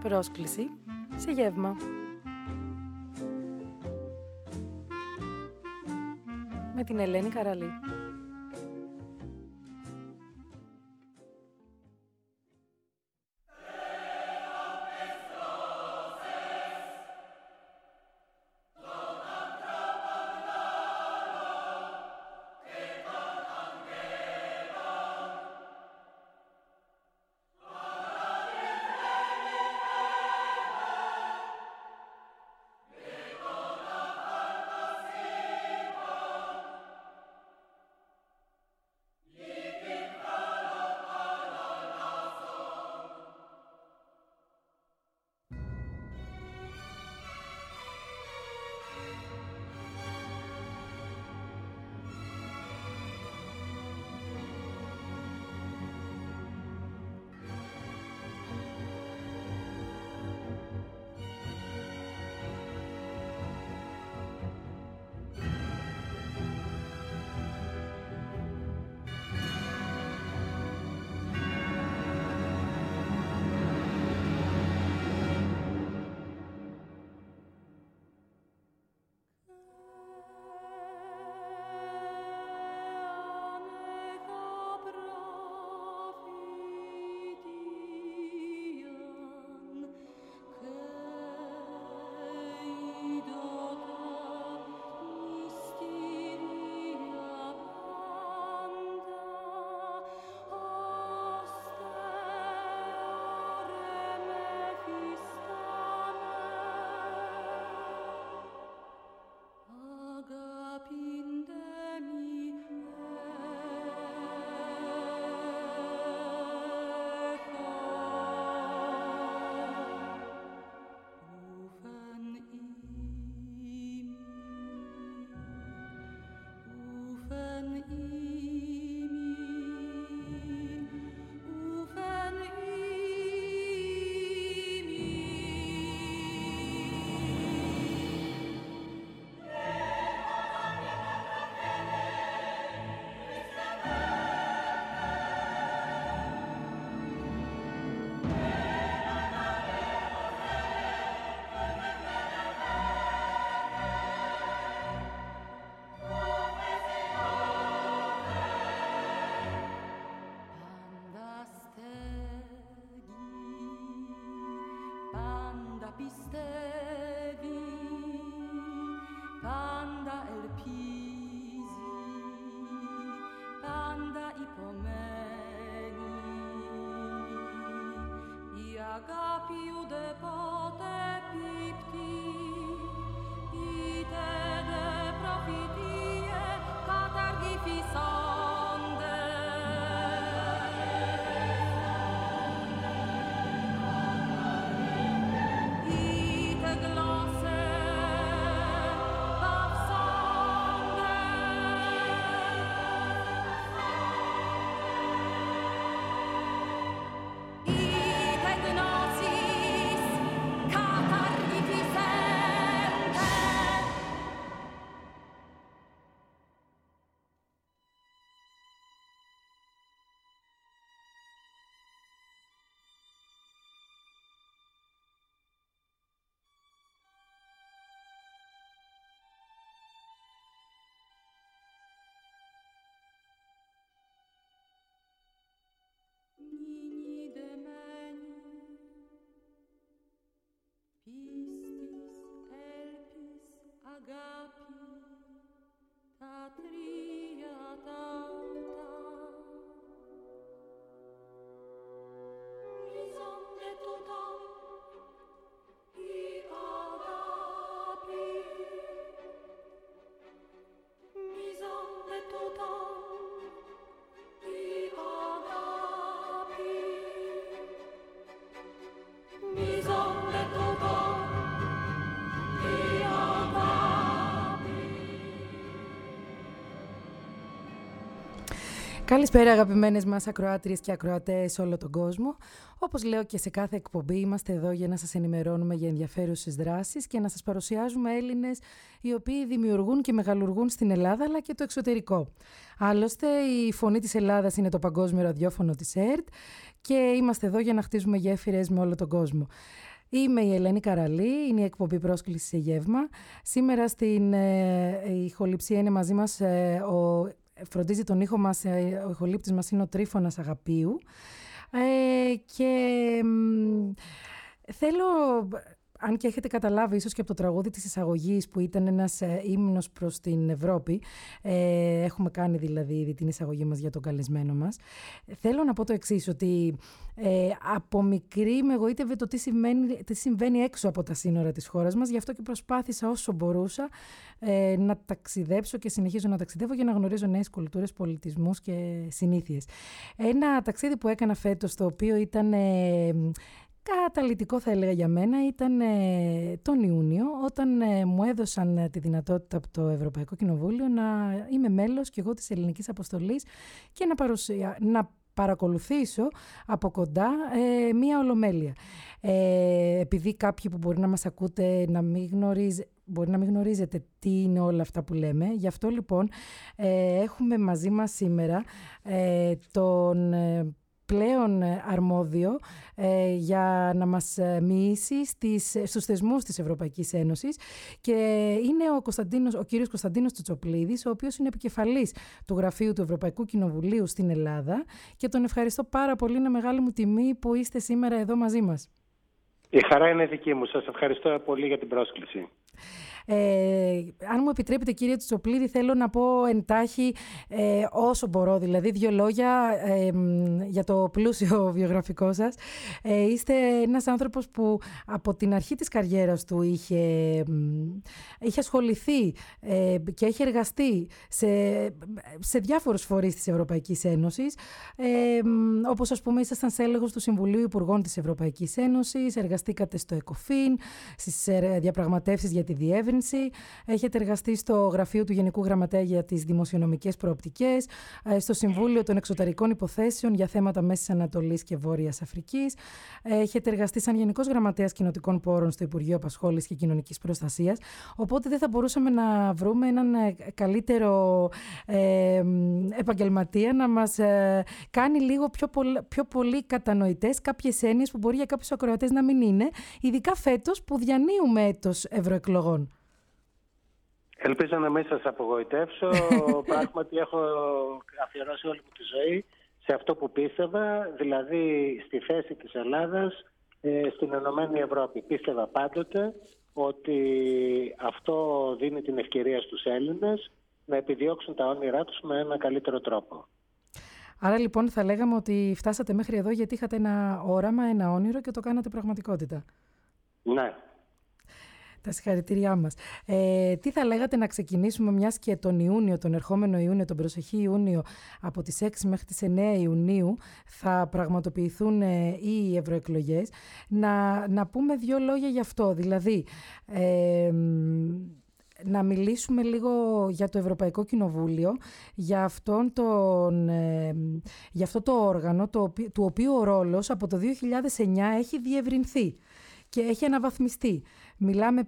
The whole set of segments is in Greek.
Πρόσκληση σε γεύμα. Με την Ελένη Καραλή. Καλησπέρα αγαπημένες μας ακροάτριες και ακροατές σε όλο τον κόσμο. Όπως λέω και σε κάθε εκπομπή, είμαστε εδώ για να σας ενημερώνουμε για ενδιαφέρουσες δράσεις και να σας παρουσιάζουμε Έλληνες οι οποίοι δημιουργούν και μεγαλουργούν στην Ελλάδα αλλά και το εξωτερικό. Άλλωστε η φωνή της Ελλάδας είναι το παγκόσμιο ραδιόφωνο της ΕΡΤ και είμαστε εδώ για να χτίζουμε γέφυρες με όλο τον κόσμο. Είμαι η Ελένη Καραλή, είναι η εκπομπή Πρόσκληση σε Γεύμα. Σήμερα στην ηχοληψία είναι μαζί μας, φροντίζει τον ήχο μας, ο ηχολήπτης μας είναι ο Τρίφωνας Αγαπίου. Θέλω, αν και έχετε καταλάβει ίσως και από το τραγούδι της εισαγωγής που ήταν ένας ύμνος προς την Ευρώπη, έχουμε κάνει δηλαδή ήδη την εισαγωγή μας για τον καλεσμένο μας, θέλω να πω το εξής, ότι από μικρή με εγωίτευε το τι συμβαίνει έξω από τα σύνορα της χώρας μας, γι' αυτό και προσπάθησα όσο μπορούσα να ταξιδέψω και συνεχίζω να ταξιδεύω για να γνωρίζω νέες κουλτούρες, πολιτισμούς και συνήθειες. Ένα ταξίδι που έκανα φέτος, το οποίο ήταν καταλυτικό θα έλεγα για μένα, ήταν τον Ιούνιο, όταν μου έδωσαν τη δυνατότητα από το Ευρωπαϊκό Κοινοβούλιο να είμαι μέλος και εγώ της Ελληνικής Αποστολής και να παρακολουθήσω από κοντά μία ολομέλεια. Επειδή κάποιοι που μπορεί να μας ακούτε μπορεί να μην γνωρίζετε τι είναι όλα αυτά που λέμε, γι' αυτό λοιπόν έχουμε μαζί μας σήμερα τον πλέον αρμόδιο για να μας μοιήσει στους θεσμούς της Ευρωπαϊκής Ένωσης, και είναι ο κύριος Κωνσταντίνος Τσοτσοπλίδης, ο οποίος είναι επικεφαλής του Γραφείου του Ευρωπαϊκού Κοινοβουλίου στην Ελλάδα, και τον ευχαριστώ πάρα πολύ, είναι μεγάλη μου τιμή που είστε σήμερα εδώ μαζί μας. Η χαρά είναι δική μου. Σας ευχαριστώ πολύ για την πρόσκληση. Αν μου επιτρέπετε, κύριε Τσοτσοπλίδη, θέλω να πω εντάχει όσο μπορώ, δηλαδή 2 λόγια για το πλούσιο βιογραφικό σας. Είστε ένας άνθρωπος που από την αρχή της καριέρας του είχε ασχοληθεί και έχει εργαστεί σε διάφορους φορείς της Ευρωπαϊκής Ένωσης, όπως ας πούμε ήσασταν στέλεχος του Συμβουλίου Υπουργών της Ευρωπαϊκής Ένωσης, εργαστήκατε στο ΕΚΟΦΗΝ, στις διαπραγματεύσεις για τη διεύρυνση. Έχετε εργαστεί στο Γραφείο του Γενικού Γραμματέα για τις Δημοσιονομικές Προοπτικές, στο Συμβούλιο των Εξωτερικών Υποθέσεων για θέματα Μέσης Ανατολής και Βόρειας Αφρικής. Έχετε εργαστεί σαν Γενικός Γραμματέας Κοινοτικών Πόρων στο Υπουργείο Απασχόλησης και Κοινωνικής Προστασίας. Οπότε δεν θα μπορούσαμε να βρούμε έναν καλύτερο επαγγελματία να μας κάνει λίγο πιο πολύ κατανοητές κάποιες έννοιες που μπορεί για κάποιους ακροατές να μην είναι, ειδικά φέτος που διανύουμε έτος ευρωεκλογών. Ελπίζω να μην σας απογοητεύσω. Πράγματι έχω αφιερώσει όλη μου τη ζωή σε αυτό που πίστευα, δηλαδή στη θέση της Ελλάδας στην Ενωμένη Ευρώπη. Πίστευα πάντοτε ότι αυτό δίνει την ευκαιρία στους Έλληνες να επιδιώξουν τα όνειρά τους με ένα καλύτερο τρόπο. Άρα λοιπόν θα λέγαμε ότι φτάσατε μέχρι εδώ γιατί είχατε ένα όραμα, ένα όνειρο και το κάνατε πραγματικότητα. Ναι. Τα συγχαρητήριά μας. Τι θα λέγατε να ξεκινήσουμε, μιας και τον ερχόμενο Ιούνιο, τον προσεχή Ιούνιο, από τις 6 μέχρι τις 9 Ιουνίου θα πραγματοποιηθούν οι ευρωεκλογές, να πούμε 2 λόγια γι' αυτό. Δηλαδή, να μιλήσουμε λίγο για το Ευρωπαϊκό Κοινοβούλιο, για αυτό το όργανο, του οποίου ο ρόλος από το 2009 έχει διευρυνθεί και έχει αναβαθμιστεί. Μιλάμε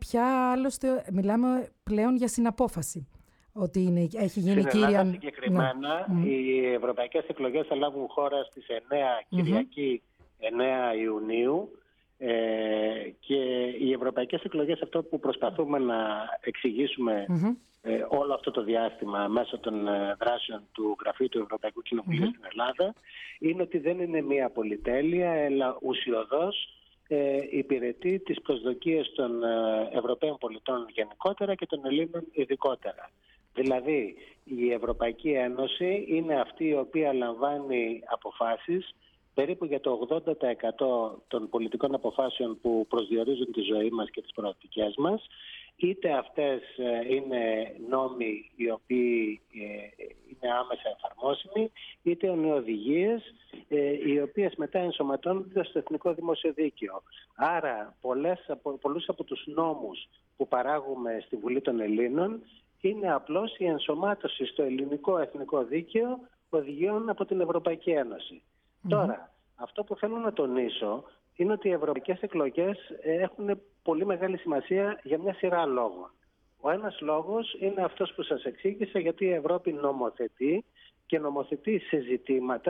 πλέον για συναπόφαση. Ότι έχει γίνει στην Ελλάδα συγκεκριμένα, οι ευρωπαϊκές εκλογές θα λάβουν χώρα στις 9 Κυριακή 9 Ιουνίου και οι ευρωπαϊκές εκλογές, αυτό που προσπαθούμε να εξηγήσουμε όλο αυτό το διάστημα μέσω των δράσεων του Γραφείου του Ευρωπαϊκού Κοινοβουλίου στην Ελλάδα, είναι ότι δεν είναι μία πολυτέλεια, αλλά ουσιοδός υπηρετεί τις προσδοκίες των Ευρωπαίων πολιτών γενικότερα και των Ελλήνων ειδικότερα. Δηλαδή, η Ευρωπαϊκή Ένωση είναι αυτή η οποία λαμβάνει αποφάσεις περίπου για το 80% των πολιτικών αποφάσεων που προσδιορίζουν τη ζωή μας και τις προοπτικές μας, είτε αυτές είναι νόμοι οι οποίοι είναι άμεσα εφαρμόσιμοι, είτε είναι οδηγίες οι οποίες μετά ενσωματώνονται στο Εθνικό Δημόσιο Δίκαιο. Άρα πολλούς από τους νόμους που παράγουμε στη Βουλή των Ελλήνων είναι απλώς η ενσωμάτωση στο ελληνικό εθνικό δίκαιο οδηγιών από την Ευρωπαϊκή Ένωση. Τώρα, αυτό που θέλω να τονίσω είναι ότι οι ευρωπαϊκές εκλογές έχουν πολύ μεγάλη σημασία για μια σειρά λόγων. Ο ένας λόγος είναι αυτός που σας εξήγησα, γιατί η Ευρώπη νομοθετεί και νομοθετεί σε ζητήματα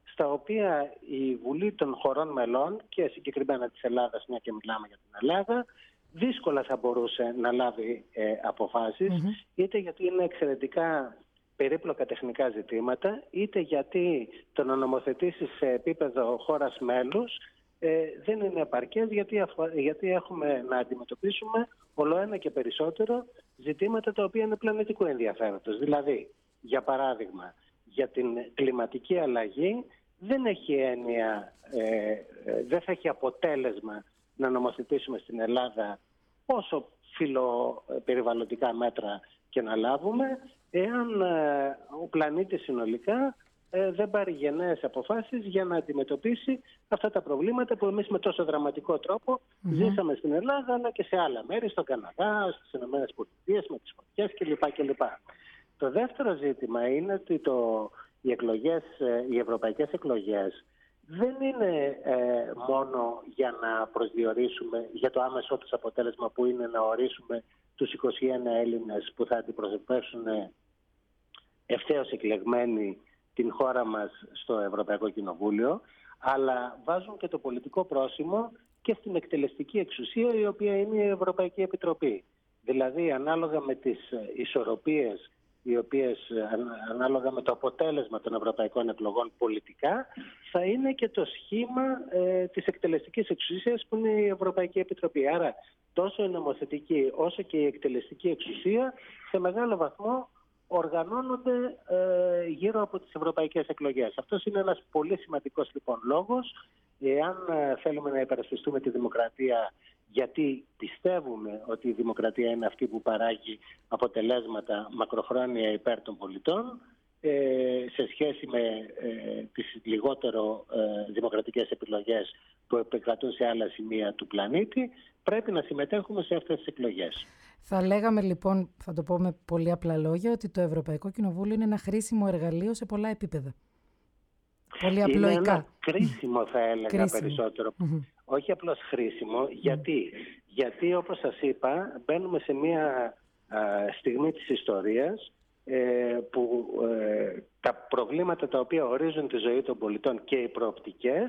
στα οποία η Βουλή των χωρών μελών και συγκεκριμένα της Ελλάδας, μια και μιλάμε για την Ελλάδα, δύσκολα θα μπορούσε να λάβει αποφάσεις, είτε γιατί είναι εξαιρετικά περίπλοκα τεχνικά ζητήματα, είτε γιατί το να νομοθετήσει σε επίπεδο χώρας μέλους δεν είναι επαρκές, γιατί έχουμε να αντιμετωπίσουμε ολοένα και περισσότερο ζητήματα τα οποία είναι πλανητικού ενδιαφέροντος. Δηλαδή, για παράδειγμα, για την κλιματική αλλαγή δεν έχει έννοια, δεν θα έχει αποτέλεσμα να νομοθετήσουμε στην Ελλάδα όσο φιλοπεριβαλλοντικά μέτρα και να λάβουμε, εάν ο πλανήτης συνολικά δεν πάρει γενναίες αποφάσεις για να αντιμετωπίσει αυτά τα προβλήματα που εμείς με τόσο δραματικό τρόπο ζήσαμε στην Ελλάδα, αλλά και σε άλλα μέρη, στον Καναδά, στις Ηνωμένες Πολιτείες, με τις φωτιές κλπ. Το δεύτερο ζήτημα είναι ότι οι ευρωπαϊκές εκλογές δεν είναι μόνο για να προσδιορίσουμε, για το άμεσο τους αποτέλεσμα που είναι να ορίσουμε τους 21 Έλληνες που θα αντιπροσωπεύσουν ευθέως εκλεγμένοι την χώρα μας στο Ευρωπαϊκό Κοινοβούλιο, αλλά βάζουν και το πολιτικό πρόσημο και στην εκτελεστική εξουσία, η οποία είναι η Ευρωπαϊκή Επιτροπή. Δηλαδή, ανάλογα με τις ισορροπίες, οι οποίες ανάλογα με το αποτέλεσμα των ευρωπαϊκών εκλογών πολιτικά, θα είναι και το σχήμα της εκτελεστικής εξουσίας που είναι η Ευρωπαϊκή Επιτροπή. Άρα, τόσο η νομοθετική όσο και η εκτελεστική εξουσία σε μεγάλο βαθμό οργανώνονται γύρω από τις ευρωπαϊκές εκλογές. Αυτός είναι ένας πολύ σημαντικός λοιπόν λόγος, εάν θέλουμε να υπερασπιστούμε τη δημοκρατία, γιατί πιστεύουμε ότι η δημοκρατία είναι αυτή που παράγει αποτελέσματα μακροχρόνια υπέρ των πολιτών, σε σχέση με τις λιγότερο δημοκρατικές επιλογές που επικρατούν σε άλλα σημεία του πλανήτη, πρέπει να συμμετέχουμε σε αυτές τις εκλογές. Θα λέγαμε λοιπόν, θα το πω με πολύ απλά λόγια, ότι το Ευρωπαϊκό Κοινοβούλιο είναι ένα χρήσιμο εργαλείο σε πολλά επίπεδα. Πολύ απλοϊκά. Είναι ένα κρίσιμο, θα έλεγα, περισσότερο. Όχι απλώς χρήσιμο. Γιατί όπως σας είπα, μπαίνουμε σε μια στιγμή της ιστορίας που τα προβλήματα τα οποία ορίζουν τη ζωή των πολιτών και οι προοπτικές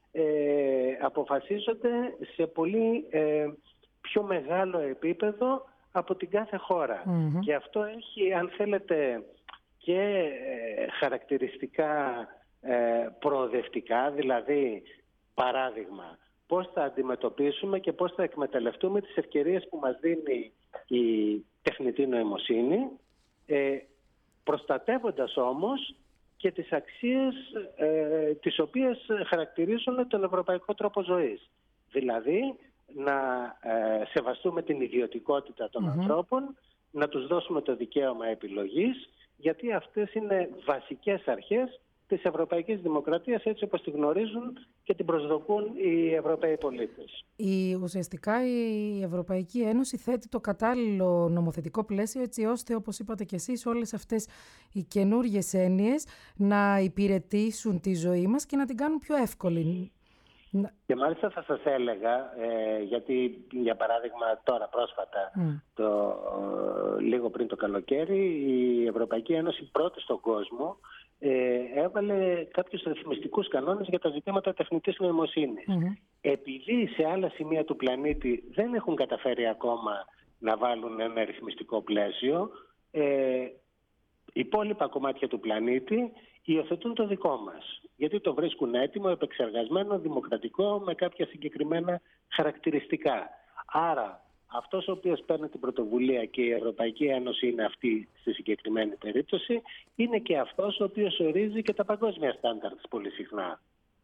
αποφασίζονται σε πολύ πιο μεγάλο επίπεδο από την κάθε χώρα. Και αυτό έχει, αν θέλετε, και χαρακτηριστικά προοδευτικά, δηλαδή παράδειγμα, πώς θα αντιμετωπίσουμε και πώς θα εκμεταλλευτούμε τις ευκαιρίες που μας δίνει η τεχνητή νοημοσύνη, προστατεύοντας όμως και τις αξίες τις οποίες χαρακτηρίζουν τον ευρωπαϊκό τρόπο ζωής. Δηλαδή να σεβαστούμε την ιδιωτικότητα των ανθρώπων, να τους δώσουμε το δικαίωμα επιλογής, γιατί αυτές είναι βασικές αρχές της ευρωπαϊκής δημοκρατίας, έτσι όπως τη γνωρίζουν και την προσδοκούν οι Ευρωπαίοι πολίτες. Ουσιαστικά η Ευρωπαϊκή Ένωση θέτει το κατάλληλο νομοθετικό πλαίσιο, έτσι ώστε, όπως είπατε και εσείς, όλες αυτές οι καινούργιες έννοιες να υπηρετήσουν τη ζωή μας και να την κάνουν πιο εύκολη. Και μάλιστα θα σας έλεγα, γιατί για παράδειγμα τώρα πρόσφατα, λίγο πριν το καλοκαίρι, η Ευρωπαϊκή Ένωση πρώτη στον κόσμο έβαλε κάποιους ρυθμιστικούς κανόνες για τα ζητήματα τεχνητής νοημοσύνης. Επειδή σε άλλα σημεία του πλανήτη δεν έχουν καταφέρει ακόμα να βάλουν ένα ρυθμιστικό πλαίσιο, υπόλοιπα κομμάτια του πλανήτη υιοθετούν το δικό μας. Γιατί το βρίσκουν έτοιμο, επεξεργασμένο, δημοκρατικό, με κάποια συγκεκριμένα χαρακτηριστικά. Άρα, αυτός ο οποίος παίρνει την πρωτοβουλία και η Ευρωπαϊκή Ένωση είναι αυτή στη συγκεκριμένη περίπτωση, είναι και αυτός ο οποίος ορίζει και τα παγκόσμια στάνταρτς πολύ συχνά.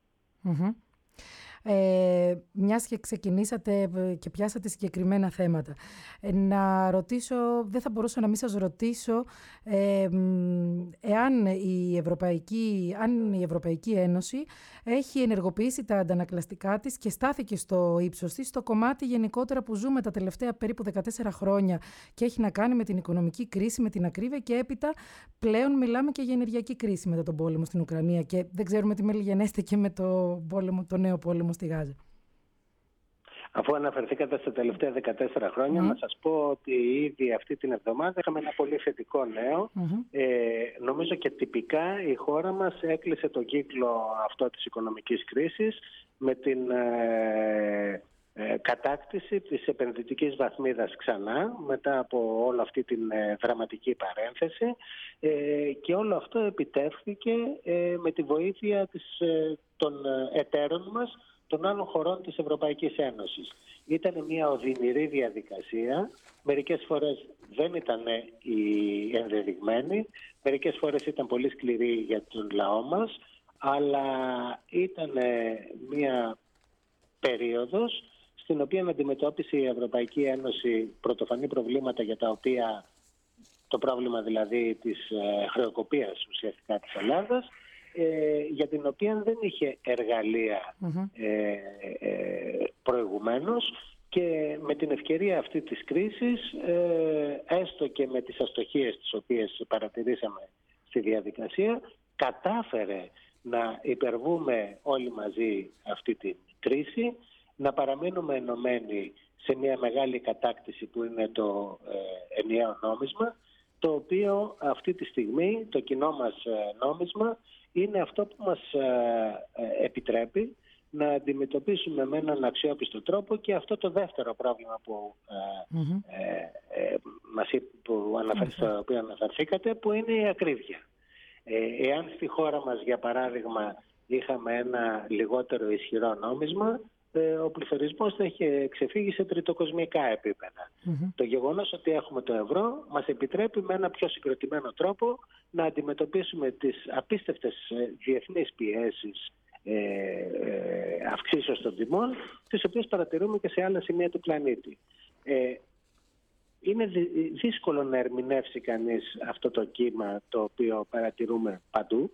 Μιας και ξεκινήσατε και πιάσατε συγκεκριμένα θέματα, να ρωτήσω, δεν θα μπορούσα να μην σας ρωτήσω εάν η Ευρωπαϊκή Ένωση έχει ενεργοποιήσει τα αντανακλαστικά της και στάθηκε στο ύψος της στο κομμάτι γενικότερα που ζούμε τα τελευταία περίπου 14 χρόνια και έχει να κάνει με την οικονομική κρίση, με την ακρίβεια, και έπειτα πλέον μιλάμε και για ενεργειακή κρίση μετά τον πόλεμο στην Ουκρανία και δεν ξέρουμε τι μελιγενέστε και με το νέο πόλεμο στη Γάζα. Αφού αναφερθήκατε στα τελευταία 14 χρόνια, να σας πω ότι ήδη αυτή την εβδομάδα είχαμε ένα πολύ θετικό νέο. Νομίζω και τυπικά η χώρα μας έκλεισε τον κύκλο αυτό της οικονομικής κρίσης με την κατάκτηση της επενδυτικής βαθμίδας ξανά, μετά από όλη αυτή την δραματική παρένθεση, και όλο αυτό επιτεύχθηκε με τη βοήθεια των εταίρων μας, των άλλων χωρών της Ευρωπαϊκής Ένωσης. Ήταν μια οδυνηρή διαδικασία, μερικές φορές δεν ήταν οι ενδεδειγμένοι, μερικές φορές ήταν πολύ σκληρή για τον λαό μας, αλλά ήταν μια περίοδος στην οποία αντιμετώπισε η Ευρωπαϊκή Ένωση πρωτοφανή προβλήματα, για τα οποία το πρόβλημα δηλαδή της χρεοκοπίας ουσιαστικά της Ελλάδας, για την οποία δεν είχε εργαλεία προηγουμένως, και με την ευκαιρία αυτή της κρίσης, έστω και με τις αστοχίες τις οποίες παρατηρήσαμε στη διαδικασία, κατάφερε να υπερβούμε όλοι μαζί αυτή την κρίση, να παραμείνουμε ενωμένοι σε μια μεγάλη κατάκτηση που είναι το ενιαίο νόμισμα, το οποίο αυτή τη στιγμή, το κοινό μας νόμισμα, είναι αυτό που μας επιτρέπει να αντιμετωπίσουμε με έναν αξιόπιστο τρόπο και αυτό το δεύτερο πρόβλημα που, στο οποίο αναφερθήκατε, που είναι η ακρίβεια. Εάν στη χώρα μας, για παράδειγμα, είχαμε ένα λιγότερο ισχυρό νόμισμα, ο πληθωρισμός θα είχε ξεφύγει σε τριτοκοσμικά επίπεδα. Το γεγονός ότι έχουμε το ευρώ μας επιτρέπει με ένα πιο συγκροτημένο τρόπο να αντιμετωπίσουμε τις απίστευτες διεθνείς πιέσεις αυξήσεως των τιμών, τις οποίες παρατηρούμε και σε άλλα σημεία του πλανήτη. Είναι δύσκολο να ερμηνεύσει κανείς αυτό το κύμα το οποίο παρατηρούμε παντού.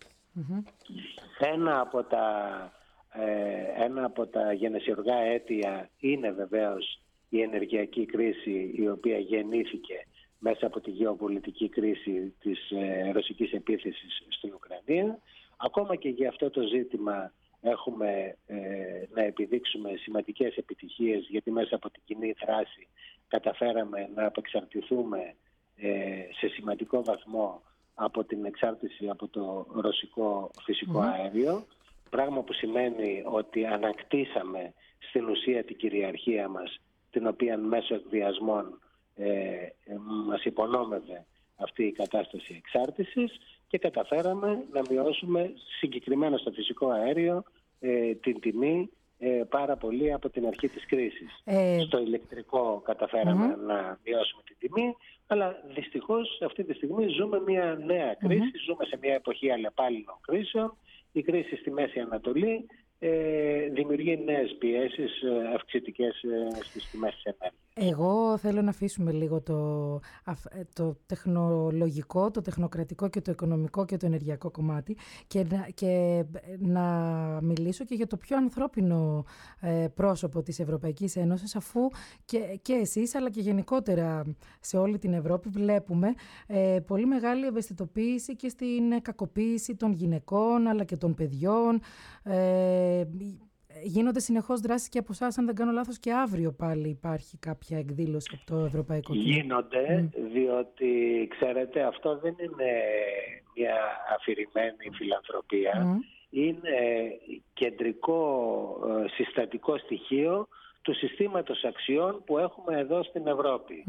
Ένα από τα γενεσιουργά αίτια είναι βεβαίως η ενεργειακή κρίση, η οποία γεννήθηκε μέσα από τη γεωπολιτική κρίση της ρωσικής επίθεσης στην Ουκρανία. Ακόμα και για αυτό το ζήτημα έχουμε να επιδείξουμε σημαντικές επιτυχίες, γιατί μέσα από την κοινή δράση καταφέραμε να απεξαρτηθούμε σε σημαντικό βαθμό από την εξάρτηση από το ρωσικό φυσικό αέριο, πράγμα που σημαίνει ότι ανακτήσαμε στην ουσία την κυριαρχία μας, την οποία μέσω εκβιασμών μας υπονόμευε αυτή η κατάσταση εξάρτησης, και καταφέραμε να μειώσουμε συγκεκριμένα στο φυσικό αέριο την τιμή πάρα πολύ από την αρχή της κρίσης. Στο ηλεκτρικό καταφέραμε να μειώσουμε την τιμή, αλλά δυστυχώς αυτή τη στιγμή ζούμε μια νέα κρίση, ζούμε σε μια εποχή αλλεπάλληλων κρίσεων. Η κρίση στη Μέση Ανατολή δημιουργεί νέες πιέσεις αυξητικές στις τιμές της ενέργειας. Εγώ θέλω να αφήσουμε λίγο το τεχνολογικό, το τεχνοκρατικό και το οικονομικό και το ενεργειακό κομμάτι και να μιλήσω και για το πιο ανθρώπινο πρόσωπο της Ευρωπαϊκής Ένωσης, αφού και εσείς αλλά και γενικότερα σε όλη την Ευρώπη βλέπουμε πολύ μεγάλη ευαισθητοποίηση και στην κακοποίηση των γυναικών αλλά και των παιδιών. Γίνονται συνεχώς δράσεις και από εσάς, αν δεν κάνω λάθος, και αύριο πάλι υπάρχει κάποια εκδήλωση από το Ευρωπαϊκό Κοινό. Γίνονται, διότι ξέρετε, αυτό δεν είναι μια αφηρημένη φιλανθρωπία. Είναι κεντρικό συστατικό στοιχείο του συστήματος αξιών που έχουμε εδώ στην Ευρώπη.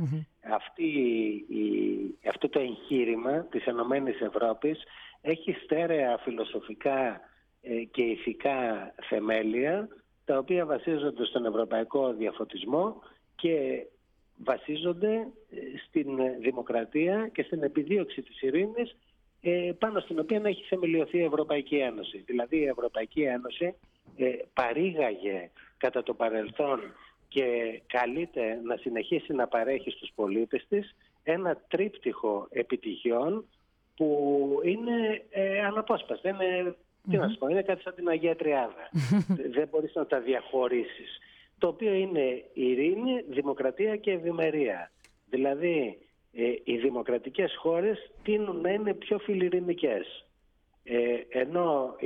Αυτό το εγχείρημα της Ενωμένης Ευρώπης έχει στέρεα φιλοσοφικά και ηθικά θεμέλια, τα οποία βασίζονται στον ευρωπαϊκό διαφωτισμό και βασίζονται στην δημοκρατία και στην επιδίωξη της ειρήνης, πάνω στην οποία έχει θεμελιωθεί η Ευρωπαϊκή Ένωση. Δηλαδή η Ευρωπαϊκή Ένωση παρήγαγε κατά το παρελθόν και καλείται να συνεχίσει να παρέχει στους πολίτες της ένα τρίπτυχο επιτυχιών που είναι αναπόσπαστα. Τι να σου πω, είναι κάτι σαν την Αγία Τριάδα. Δεν μπορείς να τα διαχωρίσεις. Το οποίο είναι ειρήνη, δημοκρατία και ευημερία. Δηλαδή, οι δημοκρατικές χώρες τείνουν να είναι πιο φιλιρηνικές. Ενώ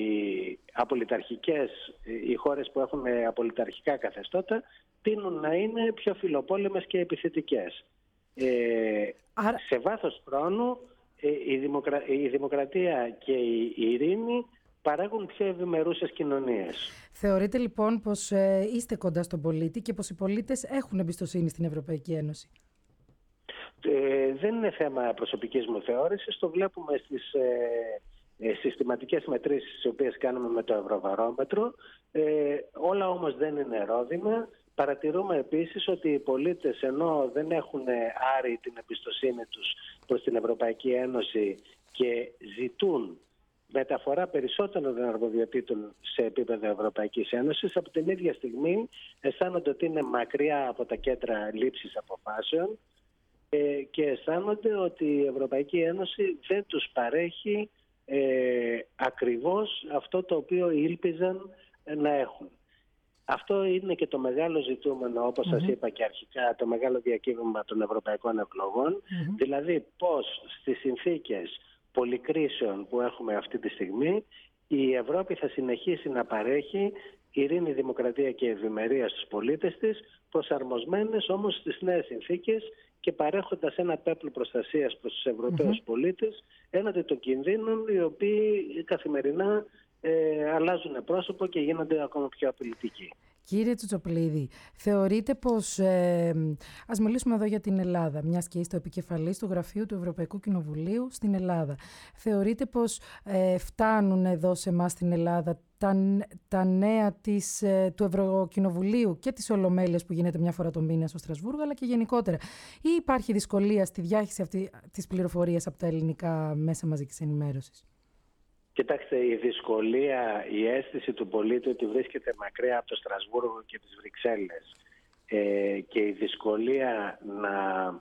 οι χώρες που έχουν απολυταρχικά καθεστώτα τείνουν να είναι πιο φιλοπόλεμες και επιθετικές. Σε βάθος χρόνου η δημοκρατία και η ειρήνη παράγουν πιο ευημερούσες κοινωνίες. Θεωρείτε λοιπόν πως είστε κοντά στον πολίτη και πως οι πολίτες έχουν εμπιστοσύνη στην Ευρωπαϊκή Ένωση? Δεν είναι θέμα προσωπικής μου θεώρησης, το βλέπουμε στις συστηματικές μετρήσεις τις οποίες κάνουμε με το Ευρωβαρόμετρο. Όλα όμως δεν είναι ερώδυνα. Παρατηρούμε επίσης ότι οι πολίτες, ενώ δεν έχουν άρει την εμπιστοσύνη τους προς την Ευρωπαϊκή Ένωση και ζητούν μεταφορά περισσότερων αρμοδιοτήτων σε επίπεδο Ευρωπαϊκής Ένωσης, από την ίδια στιγμή αισθάνονται ότι είναι μακριά από τα κέντρα λήψης αποφάσεων και αισθάνονται ότι η Ευρωπαϊκή Ένωση δεν τους παρέχει ακριβώς αυτό το οποίο ήλπιζαν να έχουν. Αυτό είναι και το μεγάλο ζητούμενο, όπως σας είπα και αρχικά, το μεγάλο διακύβευμα των ευρωπαϊκών εκλογών, δηλαδή πώς στις συνθήκες πολυκρίσεων που έχουμε αυτή τη στιγμή η Ευρώπη θα συνεχίσει να παρέχει ειρήνη, δημοκρατία και ευημερία στους πολίτες της, προσαρμοσμένες όμως στις νέες συνθήκες και παρέχοντας ένα πέπλο προστασίας προς τους Ευρωπαίους πολίτες έναντι των κινδύνων οι οποίοι καθημερινά αλλάζουν πρόσωπο και γίνονται ακόμα πιο απειλητικοί. Κύριε Τσουτσοπλίδη, θεωρείτε πως, ας μιλήσουμε εδώ για την Ελλάδα, μιας και είστε ο επικεφαλής του Γραφείου του Ευρωπαϊκού Κοινοβουλίου στην Ελλάδα. Θεωρείτε πως φτάνουν εδώ σε εμάς στην Ελλάδα τα νέα του Ευρωκοινοβουλίου και της Ολομέλειας που γίνεται μια φορά το μήνα στο Στρασβούργο, αλλά και γενικότερα? Ή υπάρχει δυσκολία στη διάχυση αυτή της πληροφορίας από τα ελληνικά μέσα μαζικής ενημέρωσης? Κοιτάξτε, η δυσκολία, η αίσθηση του πολίτη ότι βρίσκεται μακριά από το Στρασβούργο και τις Βρυξέλλες και η δυσκολία να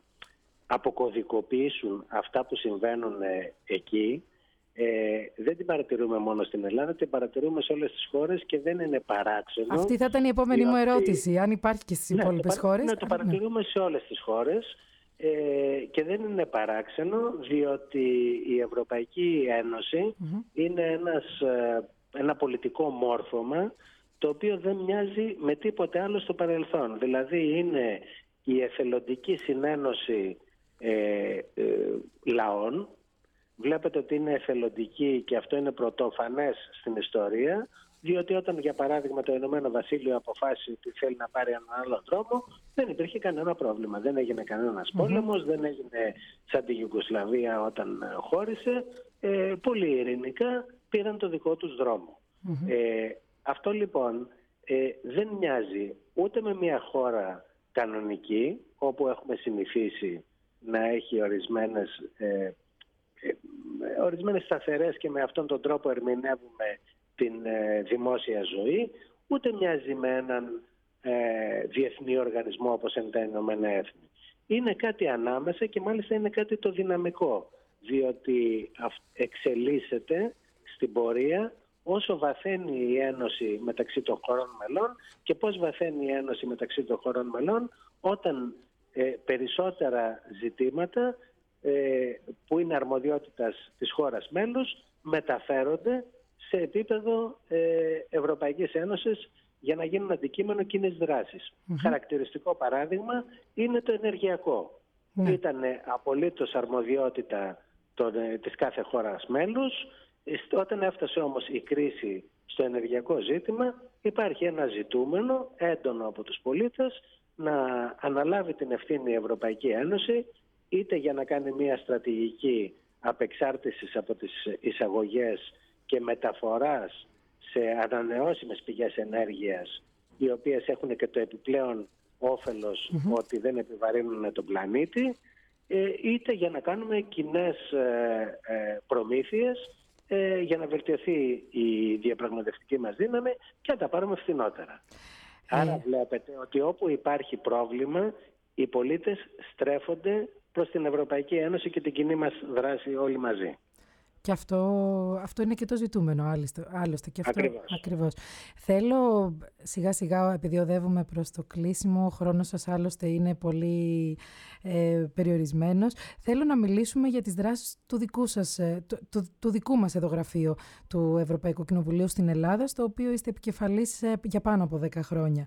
αποκωδικοποιήσουν αυτά που συμβαίνουν εκεί, δεν την παρατηρούμε μόνο στην Ελλάδα, την παρατηρούμε σε όλες τις χώρες και δεν είναι παράξενο. Αυτή θα ήταν η επόμενη μου ερώτηση, αν υπάρχει και στις υπόλοιπες χώρες. Ναι, το παρατηρούμε σε όλες τις χώρες. Και δεν είναι παράξενο, διότι η Ευρωπαϊκή Ένωση είναι ένα πολιτικό μόρφωμα το οποίο δεν μοιάζει με τίποτε άλλο στο παρελθόν. Δηλαδή είναι η εθελοντική συνένωση λαών. Βλέπετε ότι είναι εθελοντική και αυτό είναι πρωτοφανές στην ιστορία, διότι όταν για παράδειγμα το Ηνωμένο Βασίλειο αποφάσισε ότι θέλει να πάρει έναν άλλο δρόμο, δεν υπήρχε κανένα πρόβλημα. Δεν έγινε κανένας πόλεμος, δεν έγινε σαν τη Ιουγκοσλαβία όταν χώρισε. Πολύ ειρηνικά πήραν το δικό τους δρόμο. Αυτό λοιπόν δεν μοιάζει ούτε με μια χώρα κανονική, όπου έχουμε συνηθίσει να έχει ορισμένες σταθερές και με αυτόν τον τρόπο ερμηνεύουμε την δημόσια ζωή, ούτε μοιάζει με έναν διεθνή οργανισμό όπως είναι τα Ηνωμένα Έθνη. Είναι κάτι ανάμεσα και μάλιστα είναι κάτι το δυναμικό, διότι εξελίσσεται στην πορεία όσο βαθαίνει η ένωση μεταξύ των χωρών μελών και πώς βαθαίνει η ένωση μεταξύ των χωρών μελών όταν περισσότερα ζητήματα που είναι αρμοδιότητας της χώρας μέλους μεταφέρονται σε επίπεδο Ευρωπαϊκής Ένωσης για να γίνουν αντικείμενο κοινής δράσης. Χαρακτηριστικό παράδειγμα είναι το ενεργειακό. Ήταν απολύτως αρμοδιότητα της κάθε χώρας μέλους. Όταν έφτασε όμως η κρίση στο ενεργειακό ζήτημα, υπάρχει ένα ζητούμενο έντονο από τους πολίτες να αναλάβει την ευθύνη η Ευρωπαϊκή Ένωση, είτε για να κάνει μια στρατηγική απεξάρτησης από τις εισαγωγές και μεταφοράς σε ανανεώσιμες πηγές ενέργειας, οι οποίες έχουν και το επιπλέον όφελος ότι δεν επιβαρύνουν τον πλανήτη, είτε για να κάνουμε κοινές προμήθειες για να βελτιωθεί η διαπραγματευτική μας δύναμη και να τα πάρουμε φθηνότερα. Άρα βλέπετε ότι όπου υπάρχει πρόβλημα, οι πολίτες στρέφονται προς την Ευρωπαϊκή Ένωση και την κοινή μας δράση όλοι μαζί. Και αυτό είναι και το ζητούμενο, άλλωστε. Και αυτό, ακριβώς. Θέλω σιγά σιγά, επειδή οδεύουμε προς το κλείσιμο, ο χρόνος σας άλλωστε είναι πολύ περιορισμένος. Θέλω να μιλήσουμε για τις δράσεις του δικού μας εδώ γραφείου του Ευρωπαϊκού Κοινοβουλίου στην Ελλάδα, στο οποίο είστε επικεφαλής για πάνω από 10 χρόνια.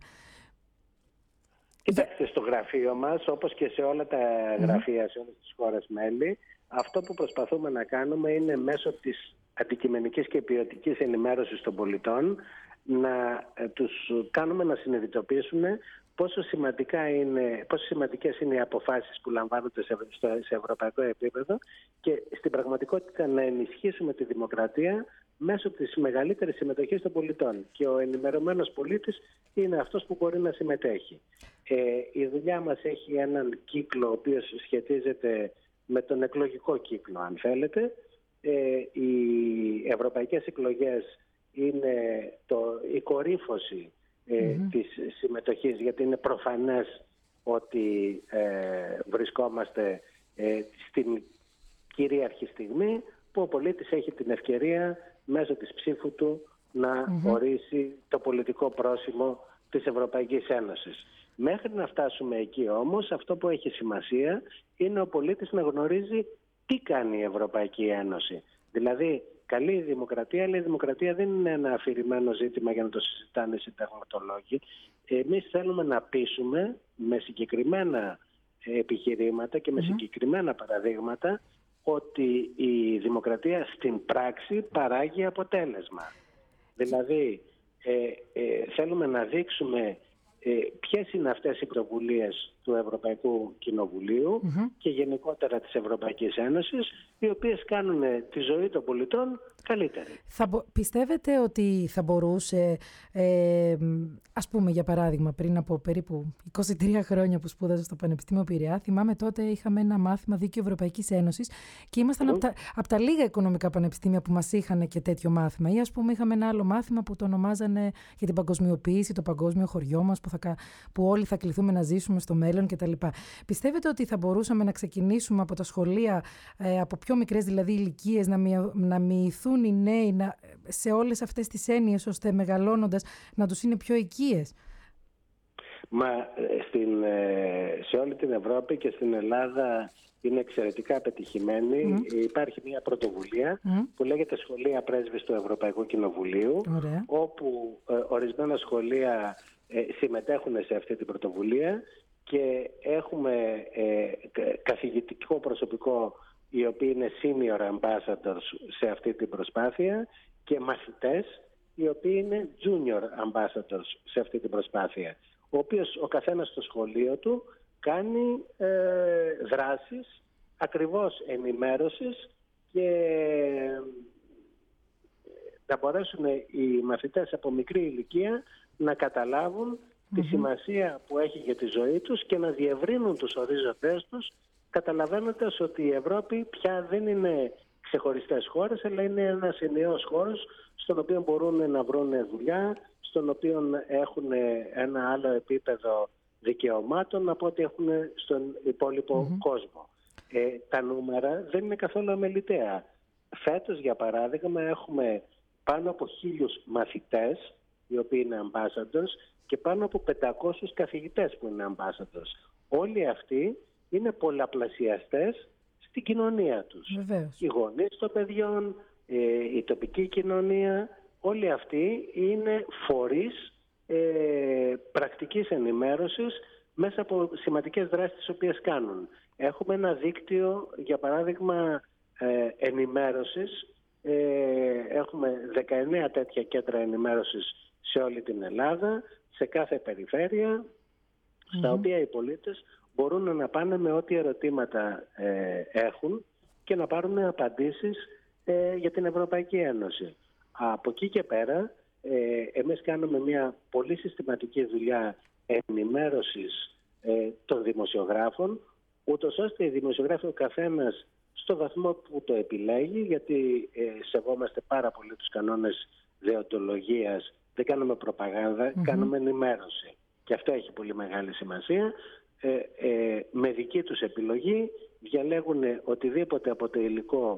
Κοιτάξτε, στο γραφείο μας, όπως και σε όλα τα γραφεία σε όλες τις χώρες μέλη, αυτό που προσπαθούμε να κάνουμε είναι μέσω της αντικειμενικής και ποιοτικής ενημέρωσης των πολιτών να τους κάνουμε να συνειδητοποιήσουν πόσο σημαντικές είναι οι αποφάσεις που λαμβάνονται σε ευρωπαϊκό επίπεδο και στην πραγματικότητα να ενισχύσουμε τη δημοκρατία μέσω της μεγαλύτερης συμμετοχής των πολιτών. Και ο ενημερωμένος πολίτης είναι αυτός που μπορεί να συμμετέχει. Η δουλειά μας έχει έναν κύκλο ο οποίος σχετίζεται με τον εκλογικό κύκλο, αν θέλετε. Οι ευρωπαϊκές εκλογές είναι η κορύφωση της συμμετοχής, γιατί είναι προφανές ότι βρισκόμαστε στην κυρίαρχη στιγμή που ο πολίτης έχει την ευκαιρία μέσω της ψήφου του να ορίσει το πολιτικό πρόσημο της Ευρωπαϊκής Ένωσης. Μέχρι να φτάσουμε εκεί όμως, αυτό που έχει σημασία είναι ο πολίτης να γνωρίζει τι κάνει η Ευρωπαϊκή Ένωση. Δηλαδή, καλή η δημοκρατία, αλλά η δημοκρατία δεν είναι ένα αφηρημένο ζήτημα για να το συζητάνε οι συνταγματολόγοι. Εμείς θέλουμε να πείσουμε με συγκεκριμένα επιχειρήματα και με συγκεκριμένα παραδείγματα ότι η δημοκρατία στην πράξη παράγει αποτέλεσμα. Δηλαδή, θέλουμε να δείξουμε ποιες είναι αυτές οι πρωτοβουλίες του Ευρωπαϊκού Κοινοβουλίου και γενικότερα της Ευρωπαϊκής Ένωσης, οι οποίες κάνουν τη ζωή των πολιτών καλύτερη. Πιστεύετε ότι θα μπορούσε, ας πούμε για παράδειγμα, πριν από περίπου 23 χρόνια που σπούδαζα στο Πανεπιστήμιο Πειραιά, θυμάμαι τότε είχαμε ένα μάθημα Δίκαιο Ευρωπαϊκής Ένωσης και ήμασταν από τα λίγα οικονομικά πανεπιστήμια που μας είχαν και τέτοιο μάθημα. Ή ας πούμε είχαμε ένα άλλο μάθημα που το ονομάζανε για την παγκοσμιοποίηση, το παγκόσμιο χωριό μας που όλοι θα κληθούμε να ζήσουμε στο μέλλον κτλ. Πιστεύετε ότι θα μπορούσαμε να ξεκινήσουμε από τα σχολεία, από πιο μικρές δηλαδή ηλικίες, να μοιηθούν οι νέοι σε όλες αυτές τις έννοιες, ώστε μεγαλώνοντας να τους είναι πιο οικίες? Σε όλη την Ευρώπη και στην Ελλάδα είναι εξαιρετικά πετυχημένη. Υπάρχει μια πρωτοβουλία που λέγεται Σχολεία Πρέσβης του Ευρωπαϊκού Κοινοβουλίου, όπου ορισμένα σχολεία συμμετέχουν σε αυτή την πρωτοβουλία και έχουμε καθηγητικό προσωπικό οι οποίοι είναι senior ambassadors σε αυτή την προσπάθεια και μαθητές οι οποίοι είναι junior ambassadors σε αυτή την προσπάθεια, ο καθένας στο σχολείο του κάνει δράσεις ακριβώς ενημέρωσης και να μπορέσουν οι μαθητές από μικρή ηλικία να καταλάβουν τη σημασία που έχει για τη ζωή τους και να διευρύνουν τους ορίζοντές τους, καταλαβαίνοντας ότι η Ευρώπη πια δεν είναι ξεχωριστές χώρες, αλλά είναι ένας ενιαίος χώρος στον οποίο μπορούν να βρουν δουλειά, στον οποίο έχουν ένα άλλο επίπεδο δικαιωμάτων από ό,τι έχουν στον υπόλοιπο κόσμο. Τα νούμερα δεν είναι καθόλου αμεληταία. Φέτος, για παράδειγμα, έχουμε πάνω από 1.000 μαθητές, οι οποίοι είναι ambassadors, και πάνω από 500 καθηγητές που είναι ambassadors. Όλοι αυτοί είναι πολλαπλασιαστές στην κοινωνία τους. Βεβαίως. Οι γονείς των παιδιών, η τοπική κοινωνία, όλοι αυτοί είναι φορείς πρακτικής ενημέρωσης μέσα από σημαντικές δράσεις τις οποίες κάνουν. Έχουμε ένα δίκτυο, για παράδειγμα, ενημέρωσης. Έχουμε 19 τέτοια κέντρα ενημέρωσης σε όλη την Ελλάδα, σε κάθε περιφέρεια, στα οποία οι πολίτες μπορούν να πάνε με ό,τι ερωτήματα έχουν και να πάρουν απαντήσεις για την Ευρωπαϊκή Ένωση. Από εκεί και πέρα, εμείς κάνουμε μια πολύ συστηματική δουλειά ενημέρωσης των δημοσιογράφων, ούτως ώστε οι δημοσιογράφοι ο καθένας στο βαθμό που το επιλέγει, γιατί σεβόμαστε πάρα πολύ τους κανόνες δεοντολογίας, δεν κάνουμε προπαγάνδα, κάνουμε ενημέρωση. Και αυτό έχει πολύ μεγάλη σημασία. Με δική τους επιλογή διαλέγουν οτιδήποτε από το υλικό